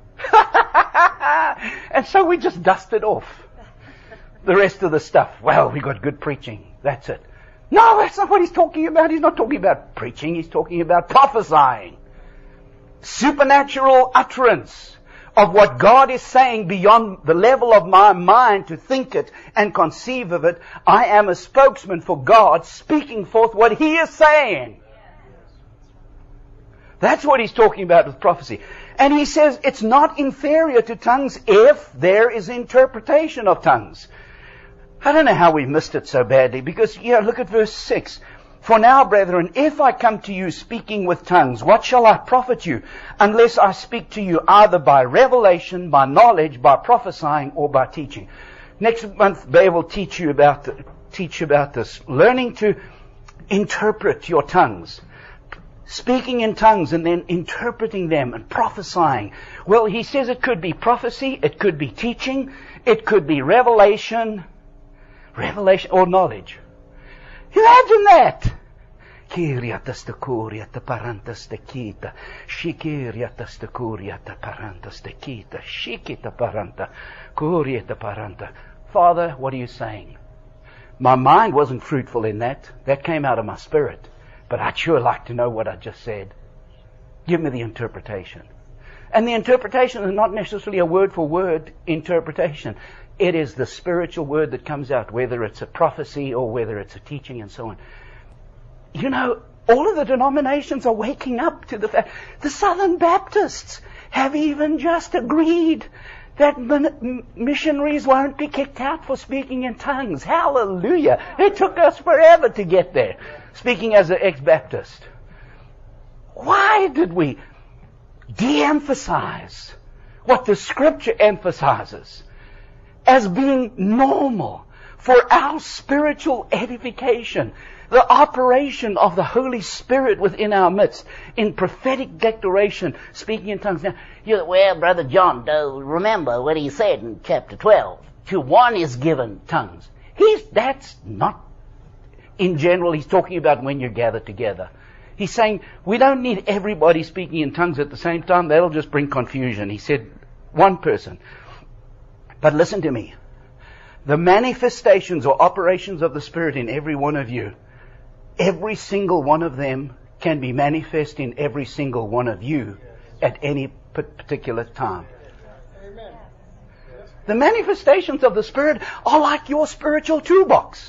And so we just dusted off the rest of the stuff. Well, we got good preaching. That's it. No, that's not what he's talking about. He's not talking about preaching. He's talking about prophesying. supernatural utterance of what God is saying beyond the level of my mind to think it and conceive of it. I am a spokesman for God speaking forth what He is saying. That's what He's talking about with prophecy. And He says it's not inferior to tongues if there is interpretation of tongues. I don't know how we missed it so badly, because, yeah, look at verse six. For now, brethren, if I come to you speaking with tongues, what shall I profit you, unless I speak to you either by revelation, by knowledge, by prophesying, or by teaching? Next month, Bay will teach you about the, teach about this. Learning to interpret your tongues. Speaking in tongues and then interpreting them and prophesying. Well, he says it could be prophecy, it could be teaching, it could be revelation, revelation or knowledge. Imagine that! Kyriatas te kuriata parantas te kita, shikiriatas te kuriata parantas te kita, shikita paranta, kuriata paranta. Father, what are you saying? My mind wasn't fruitful in that. That came out of my spirit. But I'd sure like to know what I just said. Give me the interpretation. And the interpretation is not necessarily a word-for-word interpretation. It is the spiritual word that comes out, whether it's a prophecy or whether it's a teaching and so on. You know, all of the denominations are waking up to the fact. The Southern Baptists have even just agreed that missionaries won't be kicked out for speaking in tongues. Hallelujah! It took us forever to get there. Speaking as an ex-Baptist. Why did we de-emphasize what the Scripture emphasizes as being normal for our spiritual edification? The operation of the Holy Spirit within our midst in prophetic declaration, speaking in tongues. Now, you, well, Brother John, uh, remember what he said in chapter twelve. To one is given tongues. He's, that's not, in general, he's talking about when you're gathered together. He's saying, we don't need everybody speaking in tongues at the same time. That'll just bring confusion. He said, one person. But listen to me. The manifestations or operations of the Spirit in every one of you, every single one of them can be manifest in every single one of you at any particular time. Amen. The manifestations of the Spirit are like your spiritual toolbox.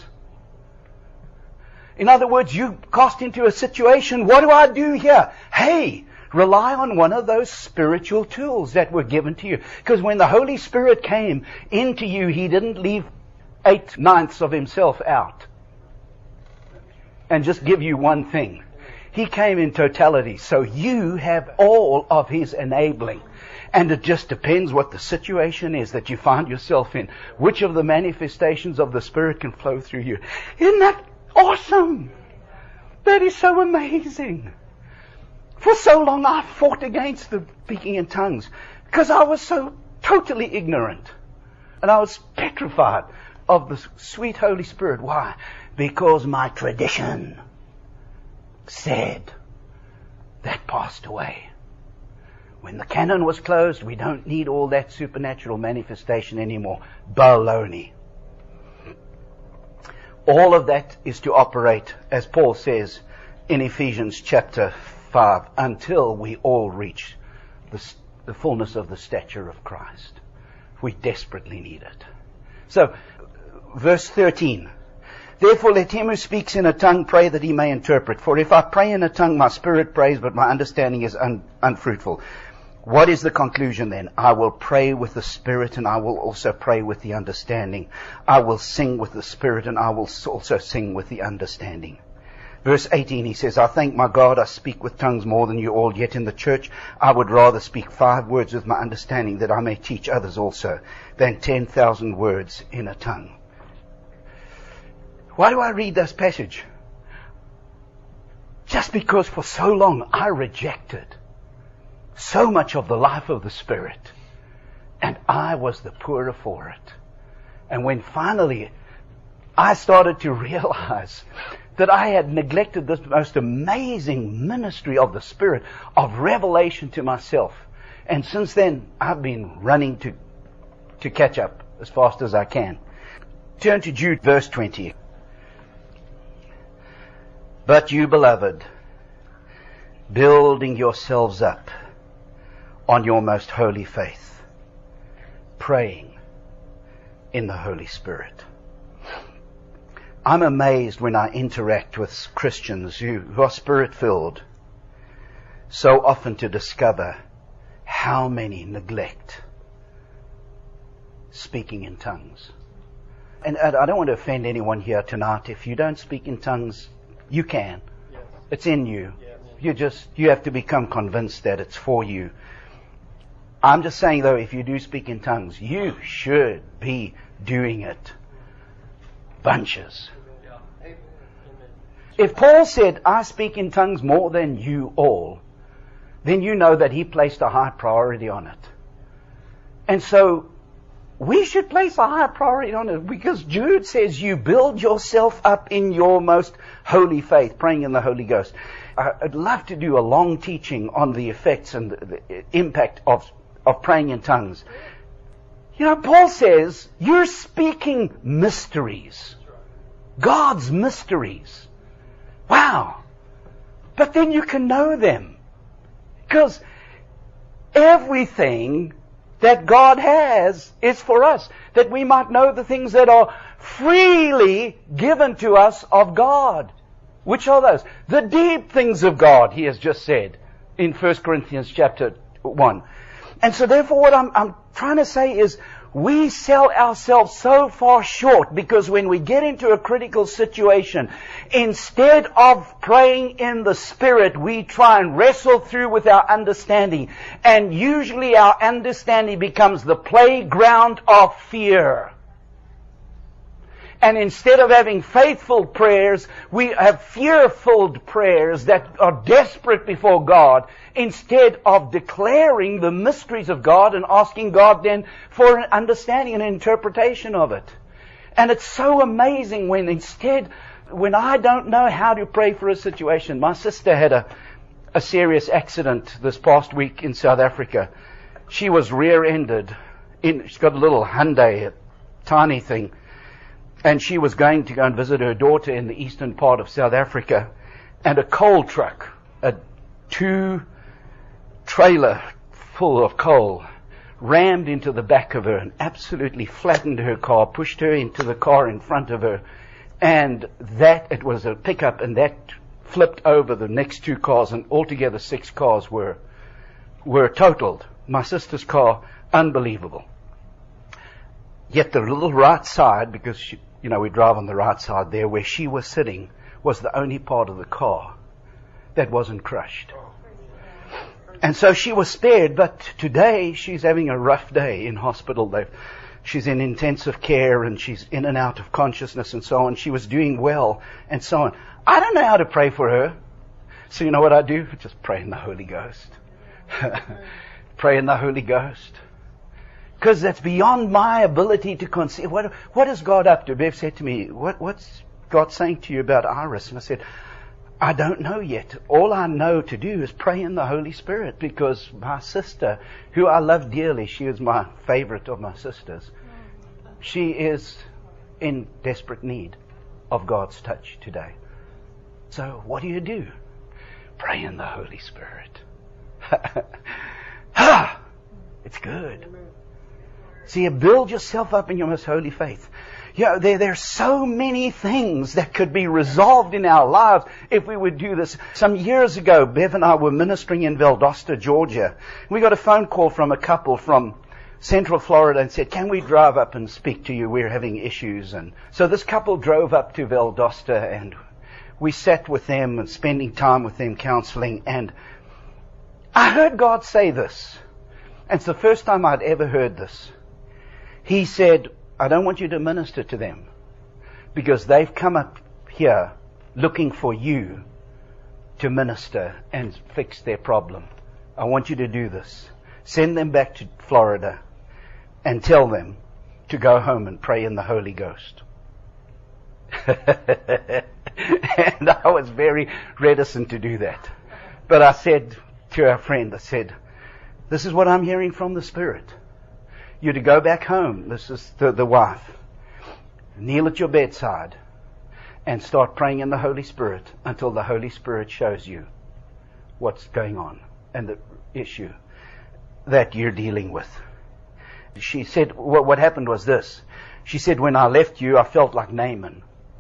In other words, you cast into a situation, what do I do here? Hey, rely on one of those spiritual tools that were given to you. Because when the Holy Spirit came into you, He didn't leave eight ninths of Himself out and just give you one thing. He came in totality. So you have all of His enabling. And it just depends what the situation is that you find yourself in. Which of the manifestations of the Spirit can flow through you. Isn't that awesome? That is so amazing. For so long I fought against the speaking in tongues because I was so totally ignorant. And I was petrified of the sweet Holy Spirit. Why? Because my tradition said that passed away. When the canon was closed, we don't need all that supernatural manifestation anymore. Baloney. All of that is to operate, as Paul says in Ephesians chapter five, until we all reach the, the fullness of the stature of Christ. We desperately need it. So, verse thirteen. Therefore let him who speaks in a tongue pray that he may interpret. For if I pray in a tongue, my spirit prays, but my understanding is un- unfruitful. What is the conclusion then? I will pray with the Spirit, and I will also pray with the understanding. I will sing with the Spirit, and I will also sing with the understanding. Verse eighteen, he says, I thank my God I speak with tongues more than you all, yet in the church I would rather speak five words with my understanding, that I may teach others also, than ten thousand words in a tongue. Why do I read this passage? Just because for so long I rejected so much of the life of the Spirit, and I was the poorer for it. And when finally I started to realize that I had neglected this most amazing ministry of the Spirit, of revelation to myself, and since then I've been running to to catch up as fast as I can. Turn to Jude verse twenty. But you, beloved, building yourselves up on your most holy faith, praying in the Holy Spirit. I'm amazed when I interact with Christians who, who are Spirit-filled, so often to discover how many neglect speaking in tongues. And I don't want to offend anyone here tonight. If you don't speak in tongues, you can. Yes. It's in you. Yes. You just, you have to become convinced that it's for you. I'm just saying though, if you do speak in tongues, you should be doing it. Bunches. If Paul said, I speak in tongues more than you all, then you know that he placed a high priority on it. And so, we should place a high priority on it, because Jude says you build yourself up in your most holy faith, praying in the Holy Ghost. I'd love to do a long teaching on the effects and the, the impact of, of praying in tongues. You know, Paul says you're speaking mysteries. God's mysteries. Wow. But then you can know them. Because everything that God has is for us, that we might know the things that are freely given to us of God. Which are those? The deep things of God, he has just said in First Corinthians chapter one. And so therefore what I'm, I'm trying to say is, we sell ourselves so far short, because when we get into a critical situation, instead of praying in the Spirit, we try and wrestle through with our understanding. And usually our understanding becomes the playground of fear. And instead of having faithful prayers, we have fear-filled prayers that are desperate before God, instead of declaring the mysteries of God and asking God then for an understanding and interpretation of it. And it's so amazing when instead, when I don't know how to pray for a situation. My sister had a, a serious accident this past week in South Africa. She was rear-ended. In, she's got a little Hyundai, a tiny thing. And she was going to go and visit her daughter in the eastern part of South Africa. And a coal truck, a two trailer full of coal, rammed into the back of her and absolutely flattened her car, pushed her into the car in front of her. And that, it was a pickup, and that flipped over the next two cars, and altogether six cars were, were totaled. My sister's car, unbelievable. Yet the little right side, because she, you know, we drive on the right side there, where she was sitting, was the only part of the car that wasn't crushed. And so she was spared, but today she's having a rough day in hospital. They've, she's in intensive care, and she's in and out of consciousness and so on. She was doing well and so on. I don't know how to pray for her. So you know what I do? Just pray in the Holy Ghost. Pray in the Holy Ghost. Because that's beyond my ability to conceive. What, what is God up to? Bev said to me, what, what's God saying to you about Iris? And I said, I don't know yet. All I know to do is pray in the Holy Spirit, because my sister, who I love dearly, she is my favorite of my sisters. She is in desperate need of God's touch today. So what do you do? Pray in the Holy Spirit. Ha! It's good. See, you build yourself up in your most holy faith. You know, there, there are so many things that could be resolved in our lives if we would do this. Some years ago, Bev and I were ministering in Valdosta, Georgia. We got a phone call from a couple from Central Florida and said, can we drive up and speak to you? We're having issues. And so this couple drove up to Valdosta, and we sat with them and spending time with them, counseling. And I heard God say this. And it's the first time I'd ever heard this. He said, I don't want you to minister to them, because they've come up here looking for you to minister and fix their problem. I want you to do this. Send them back to Florida and tell them to go home and pray in the Holy Ghost. And I was very reticent to do that. But I said to our friend, I said, this is what I'm hearing from the Spirit. You're to go back home. This is the, the wife. Kneel at your bedside and start praying in the Holy Spirit until the Holy Spirit shows you what's going on and the issue. that you're dealing with. She said, what, what happened was this. She said, when I left you, I felt like Naaman.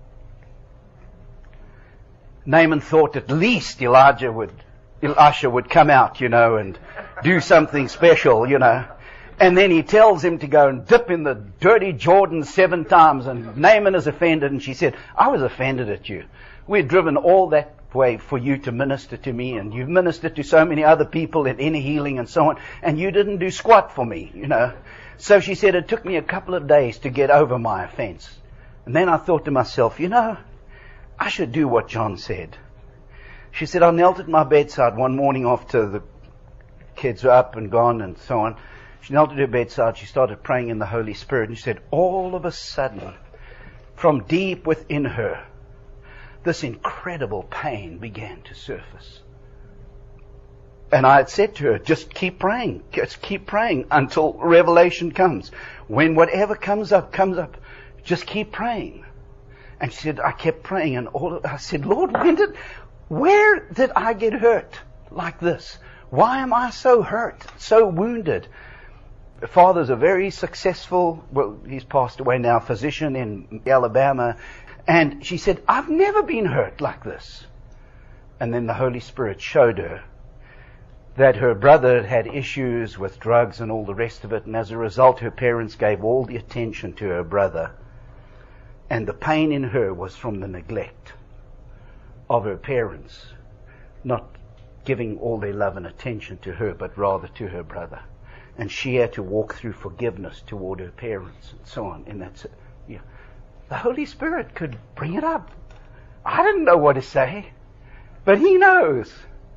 Naaman thought at least Elijah would, Elisha would come out, you know, and do something special, you know. And then he tells him to go and dip in the dirty Jordan seven times, and Naaman is offended, and she said, I was offended at you. We'd driven all that way for you to minister to me, and you've ministered to so many other people in inner healing and so on, and you didn't do squat for me, you know. So she said, it took me a couple of days to get over my offense. And then I thought to myself, you know, I should do what John said. She said, I knelt at my bedside one morning after the kids were up and gone and so on. She knelt at her bedside, she started praying in the Holy Spirit, and she said, all of a sudden, from deep within her, this incredible pain began to surface. And I had said to her, just keep praying, just keep praying until revelation comes. When whatever comes up, comes up, just keep praying. And she said, I kept praying, and all of, I said, Lord, when did, where did I get hurt like this? Why am I so hurt, so wounded? Father's a very successful, well, he's passed away now, physician in Alabama. And she said, I've never been hurt like this. And then the Holy Spirit showed her that her brother had issues with drugs and all the rest of it. And as a result, her parents gave all the attention to her brother. And the pain in her was from the neglect of her parents, not giving all their love and attention to her, but rather to her brother. And she had to walk through forgiveness toward her parents and so on. And that's it. Yeah. The Holy Spirit could bring it up. I didn't know what to say, but He knows.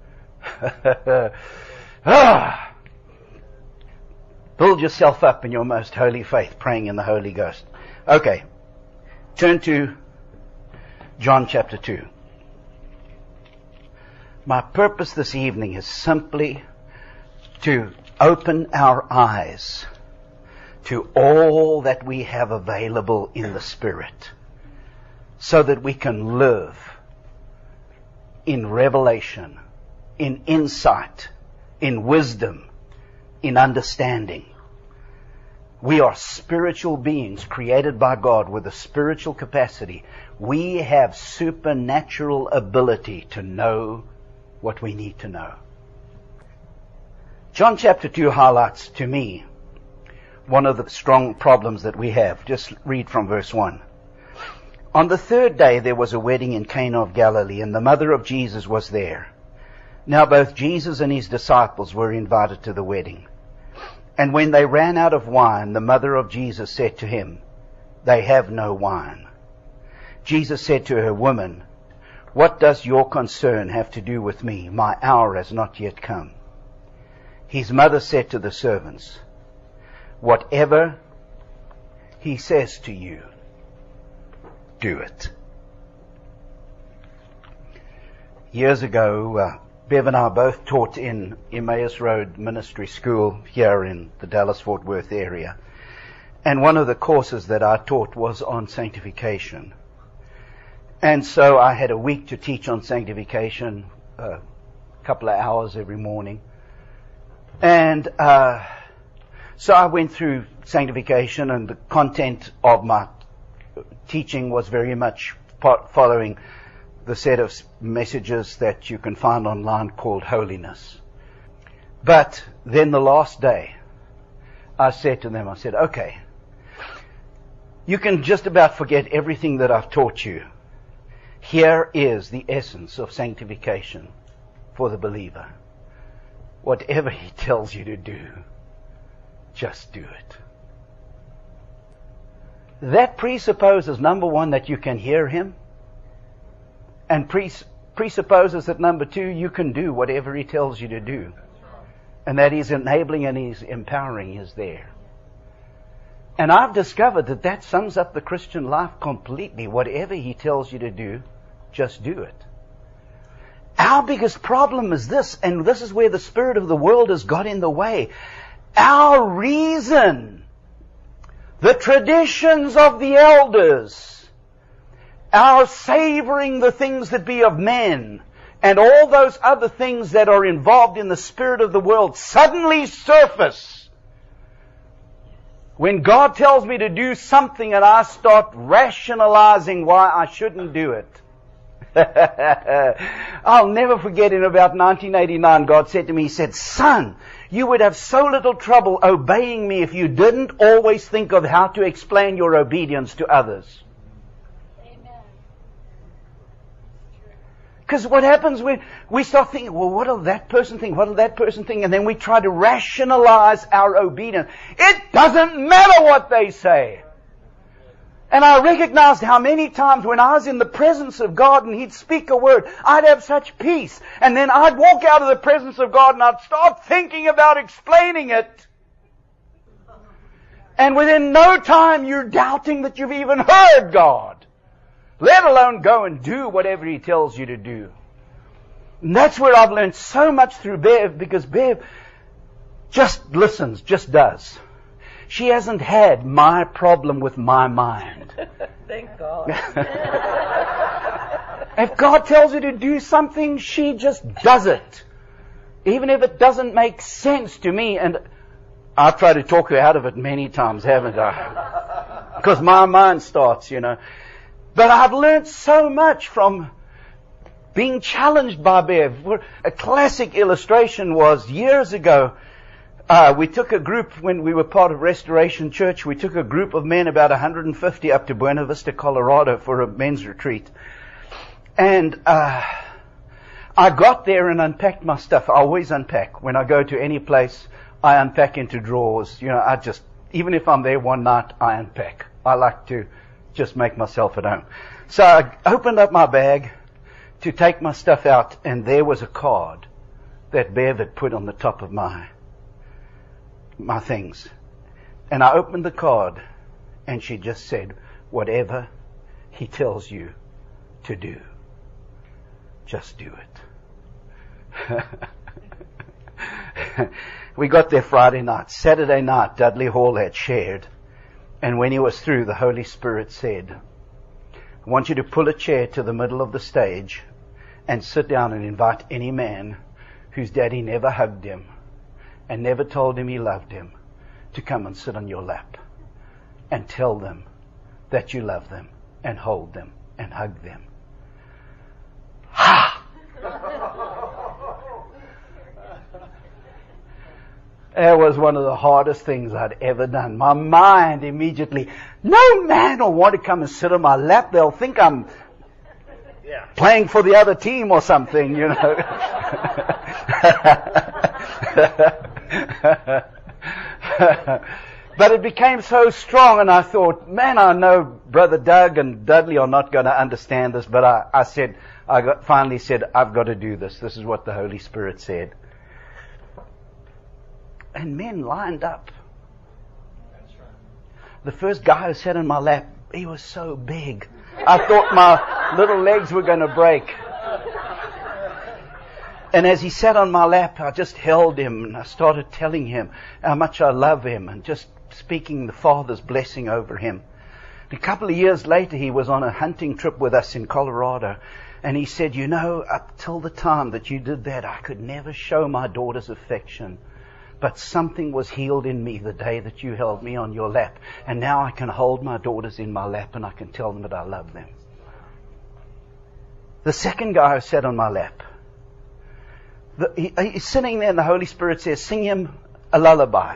ah. Build yourself up in your most holy faith, praying in the Holy Ghost. Okay. Turn to John chapter two. My purpose this evening is simply to open our eyes to all that we have available in the Spirit, so that we can live in revelation, in insight, in wisdom, in understanding. We are spiritual beings created by God with a spiritual capacity. We have supernatural ability to know what we need to know. John chapter two highlights to me one of the strong problems that we have. Just read from verse one. On the third day there was a wedding in Cana of Galilee, and the mother of Jesus was there. Now both Jesus and his disciples were invited to the wedding. And when they ran out of wine, the mother of Jesus said to him, they have no wine. Jesus said to her, Woman, what does your concern have to do with me? My hour has not yet come. His mother said to the servants, whatever he says to you, do it. Years ago, uh, Bev and I both taught in Emmaus Road Ministry School here in the Dallas-Fort Worth area. And one of the courses that I taught was on sanctification. And so I had a week to teach on sanctification, uh, a couple of hours every morning. And uh, so I went through sanctification, and the content of my teaching was very much following the set of messages that you can find online called Holiness. But then the last day, I said to them, I said, okay, you can just about forget everything that I've taught you. Here is the essence of sanctification for the believer. Whatever he tells you to do, just do it. That presupposes, number one, that you can hear him. And pres- presupposes that, number two, you can do whatever he tells you to do. And that he's enabling and he's empowering is there. And I've discovered that that sums up the Christian life completely. Whatever he tells you to do, just do it. Our biggest problem is this, and this is where the spirit of the world has got in the way. Our reason, the traditions of the elders, our savoring the things that be of men, and all those other things that are involved in the spirit of the world suddenly surface when God tells me to do something and I start rationalizing why I shouldn't do it. I'll never forget, in about nineteen eighty-nine, God said to me, He said, "Son, you would have so little trouble obeying me if you didn't always think of how to explain your obedience to others." Because what happens when we start thinking, well, what'll that person think? What'll that person think? And then we try to rationalize our obedience. It doesn't matter what they say. And I recognized how many times when I was in the presence of God and He'd speak a word, I'd have such peace. And then I'd walk out of the presence of God and I'd start thinking about explaining it. And within no time you're doubting that you've even heard God. Let alone go and do whatever He tells you to do. And that's where I've learned so much through Bev, because Bev just listens, just does. She hasn't had my problem with my mind. Thank God. If God tells her to do something, she just does it. Even if it doesn't make sense to me. And I've tried to talk her out of it many times, haven't I? Because my mind starts, you know. But I've learned so much from being challenged by Bev. A classic illustration was years ago, uh, we took a group, when we were part of Restoration Church, we took a group of men, about one hundred fifty, up to Buena Vista, Colorado for a men's retreat. And uh, I got there and unpacked my stuff. I always unpack. When I go to any place, I unpack into drawers. You know, I just, even if I'm there one night, I unpack. I like to just make myself at home. So I opened up my bag to take my stuff out, and there was a card that Bev had put on the top of my my things. And I opened the card, and she just said, "Whatever He tells you to do, just do it." We got there Friday night. Saturday night, Dudley Hall had shared. And when he was through, the Holy Spirit said, "I want you to pull a chair to the middle of the stage and sit down and invite any man whose daddy never hugged him and never told him he loved him to come and sit on your lap and tell them that you love them and hold them and hug them." Ha! That was one of the hardest things I'd ever done. My mind immediately, no man will want to come and sit on my lap. They'll think I'm yeah. playing for the other team or something, you know. But it became so strong, and I thought, man, I know Brother Doug and Dudley are not going to understand this, but I, I said, I got, finally said, I've got to do this. This is what the Holy Spirit said. And men lined up. That's right. The first guy who sat on my lap, he was so big. I thought my little legs were going to break. And as he sat on my lap, I just held him and I started telling him how much I love him and just speaking the Father's blessing over him. And a couple of years later, he was on a hunting trip with us in Colorado. And he said, "You know, up till the time that you did that, I could never show my daughter's affection. But something was healed in me the day that you held me on your lap. And now I can hold my daughters in my lap and I can tell them that I love them." The second guy who sat on my lap, the, he, he's sitting there and the Holy Spirit says, "Sing him a lullaby."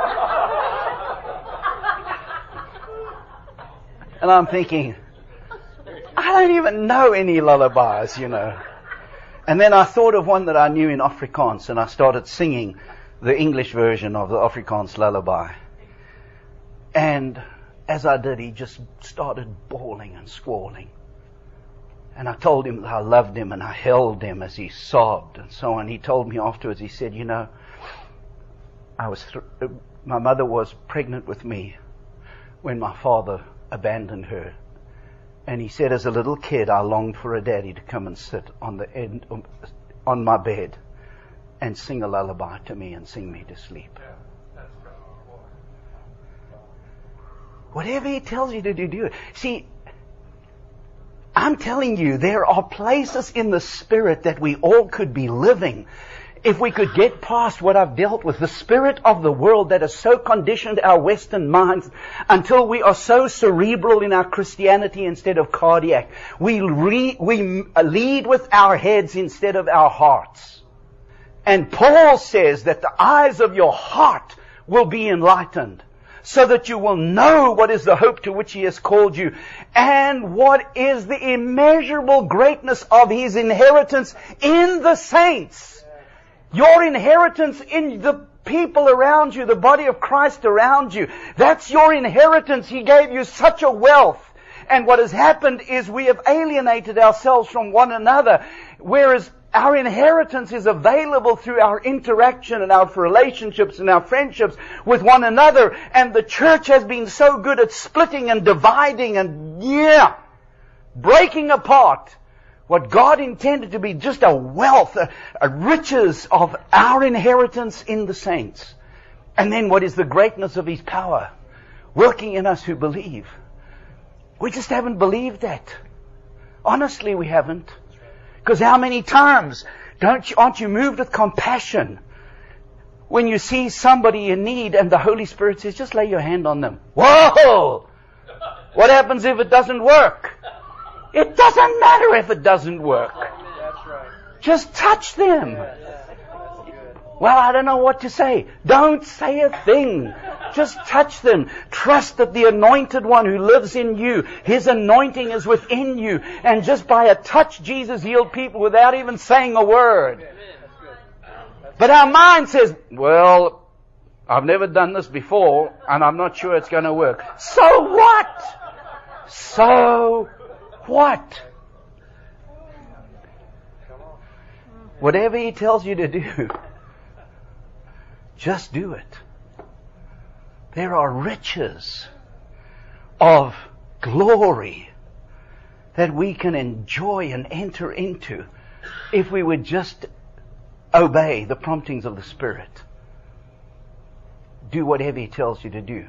And I'm thinking, I don't even know any lullabies, you know. And then I thought of one that I knew in Afrikaans, and I started singing the English version of the Afrikaans lullaby. And as I did, he just started bawling and squalling. And I told him that I loved him, and I held him as he sobbed and so on. He told me afterwards, he said, "You know, I was th- my mother was pregnant with me when my father abandoned her. And he said, as a little kid, I longed for a daddy to come and sit on the end on my bed and sing a lullaby to me and sing me to sleep." Whatever He tells you to do, do it. See, I'm telling you, there are places in the Spirit that we all could be living if we could get past what I've dealt with, the spirit of the world that has so conditioned our Western minds until we are so cerebral in our Christianity instead of cardiac. We, re, we lead with our heads instead of our hearts. And Paul says that the eyes of your heart will be enlightened, so that you will know what is the hope to which He has called you, and what is the immeasurable greatness of His inheritance in the saints. Your inheritance in the people around you, the body of Christ around you. That's your inheritance. He gave you such a wealth. And what has happened is we have alienated ourselves from one another, whereas our inheritance is available through our interaction and our relationships and our friendships with one another. And the church has been so good at splitting and dividing and, yeah, breaking apart what God intended to be just a wealth, a, a riches of our inheritance in the saints. And then what is the greatness of His power working in us who believe. We just haven't believed that. Honestly, we haven't. Because how many times don't you, aren't you moved with compassion when you see somebody in need and the Holy Spirit says, just lay your hand on them? Whoa! What happens if it doesn't work? It doesn't matter if it doesn't work. That's right. Just touch them. Yeah, yeah. That's good. Well, I don't know what to say. Don't say a thing. Just touch them. Trust that the Anointed One who lives in you, His anointing is within you. And just by a touch, Jesus healed people without even saying a word. That's good. But our mind says, well, I've never done this before, and I'm not sure it's going to work. So what? So what? Whatever He tells you to do, just do it. There are riches of glory that we can enjoy and enter into if we would just obey the promptings of the Spirit. Do whatever He tells you to do.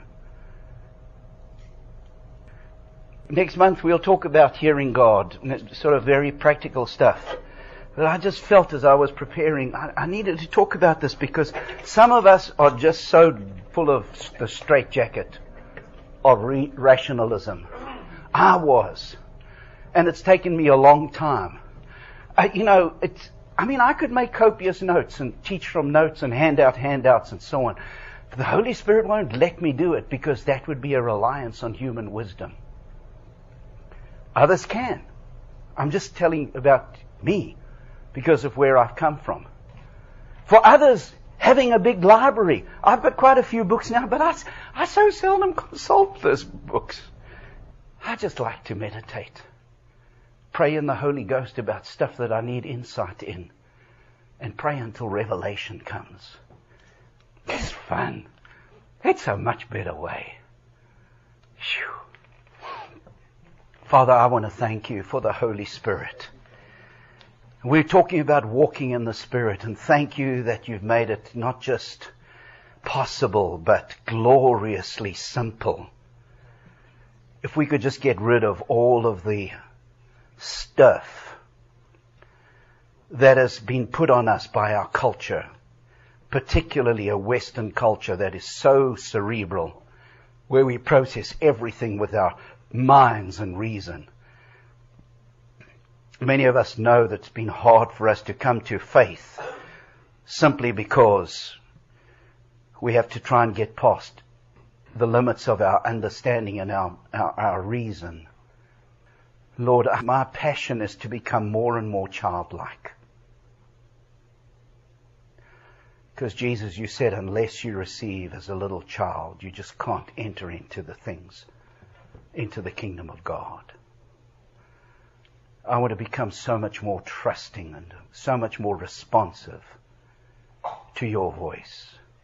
Next month we'll talk about hearing God, sort of very practical stuff. But I just felt as I was preparing, I, I needed to talk about this because some of us are just so full of the straitjacket of re- rationalism. I was. And it's taken me a long time. I, you know, it's, I mean, I could make copious notes and teach from notes and hand out handouts and so on. But the Holy Spirit won't let me do it because that would be a reliance on human wisdom. Others can. I'm just telling about me because of where I've come from. For others, having a big library. I've got quite a few books now, but I, I so seldom consult those books. I just like to meditate. Pray in the Holy Ghost about stuff that I need insight in. And pray until revelation comes. It's fun. It's a much better way. Phew. Father, I want to thank You for the Holy Spirit. We're talking about walking in the Spirit, and thank You that You've made it not just possible, but gloriously simple. If we could just get rid of all of the stuff that has been put on us by our culture, particularly a Western culture that is so cerebral, where we process everything with our minds and reason. Many of us know that it's been hard for us to come to faith simply because we have to try and get past the limits of our understanding and our, our, our reason. Lord, my passion is to become more and more childlike. Because Jesus, You said, unless you receive as a little child, you just can't enter into the things, into the kingdom of God. I want to become so much more trusting and so much more responsive to Your voice.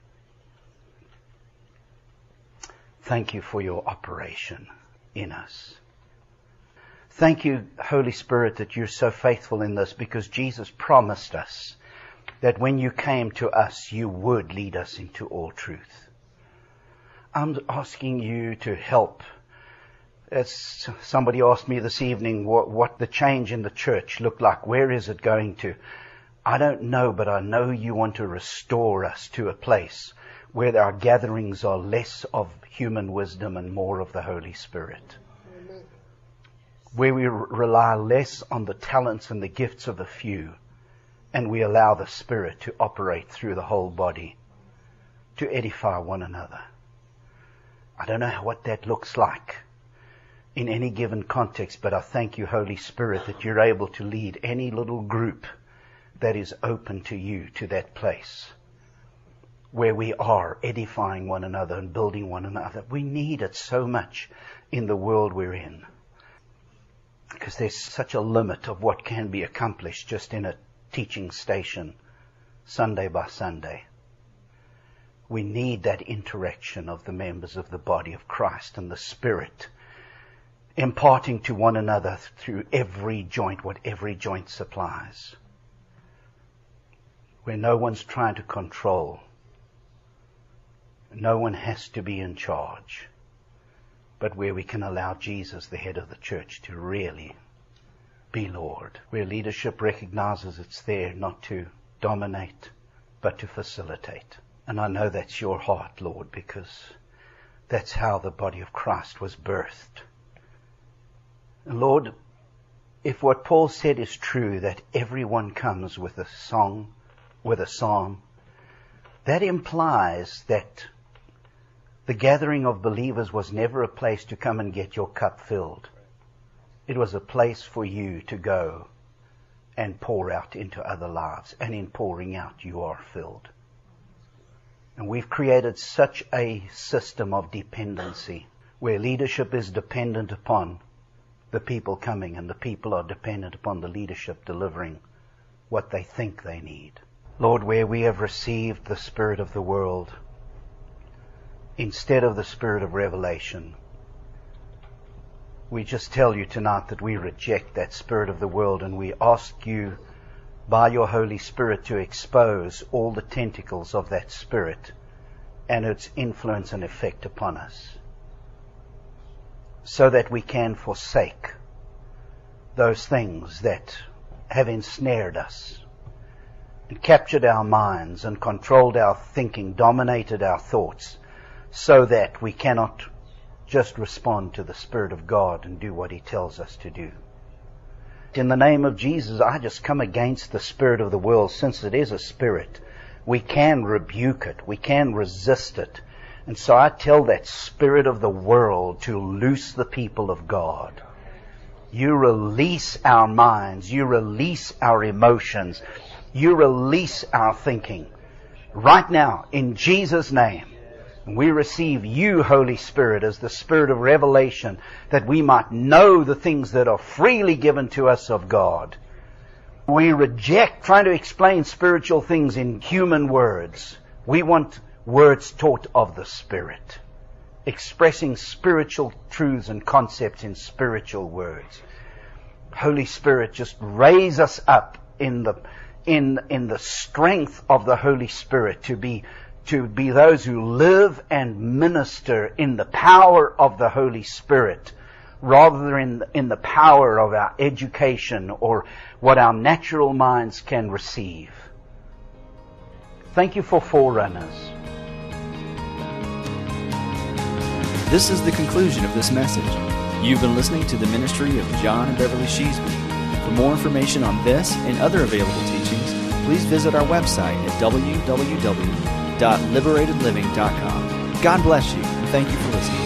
Thank You for Your operation in us. Thank You, Holy Spirit, that You're so faithful in this, because Jesus promised us that when You came to us, You would lead us into all truth. I'm asking You to help As somebody asked me this evening what, what the change in the church looked like, where is it going to? I don't know, but I know you want to restore us to a place where our gatherings are less of human wisdom and more of the Holy Spirit. Amen. Where we rely less on the talents and the gifts of a few, and we allow the Spirit to operate through the whole body to edify one another. I don't know what that looks like in any given context, but I thank you, Holy Spirit, that you're able to lead any little group that is open to you to that place where we are edifying one another and building one another. We need it so much in the world we're in, because there's such a limit of what can be accomplished just in a teaching station, Sunday by Sunday. We need that interaction of the members of the body of Christ and the Spirit imparting to one another through every joint what every joint supplies. Where no one's trying to control. No one has to be in charge. But where we can allow Jesus, the head of the church, to really be Lord. Where leadership recognizes it's there not to dominate, but to facilitate. And I know that's your heart, Lord, because that's how the body of Christ was birthed. And Lord, if what Paul said is true, that everyone comes with a song, with a psalm, that implies that the gathering of believers was never a place to come and get your cup filled. It was a place for you to go and pour out into other lives. And in pouring out, you are filled. And we've created such a system of dependency where leadership is dependent upon the people coming, and the people are dependent upon the leadership delivering what they think they need. Lord, where we have received the spirit of the world instead of the spirit of revelation, we just tell you tonight that we reject that spirit of the world, and we ask you by your Holy Spirit to expose all the tentacles of that spirit and its influence and effect upon us, so that we can forsake those things that have ensnared us and captured our minds and controlled our thinking, dominated our thoughts, so that we cannot just respond to the Spirit of God and do what He tells us to do. In the name of Jesus, I just come against the spirit of the world. Since it is a spirit, we can rebuke it, we can resist it. And so I tell that spirit of the world to loose the people of God. You release our minds. You release our emotions. You release our thinking. Right now, in Jesus' name, we receive you, Holy Spirit, as the Spirit of revelation, that we might know the things that are freely given to us of God. We reject trying to explain spiritual things in human words. We want words taught of the Spirit, expressing spiritual truths and concepts in spiritual words. Holy Spirit, just raise us up in the in in the strength of the Holy Spirit to be to be those who live and minister in the power of the Holy Spirit, rather than in, in the power of our education or what our natural minds can receive. Thank you for forerunners. This is the conclusion of this message. You've been listening to the ministry of John and Beverly Sheasby. For more information on this and other available teachings, please visit our website at w w w dot liberated living dot com. God bless you, and thank you for listening.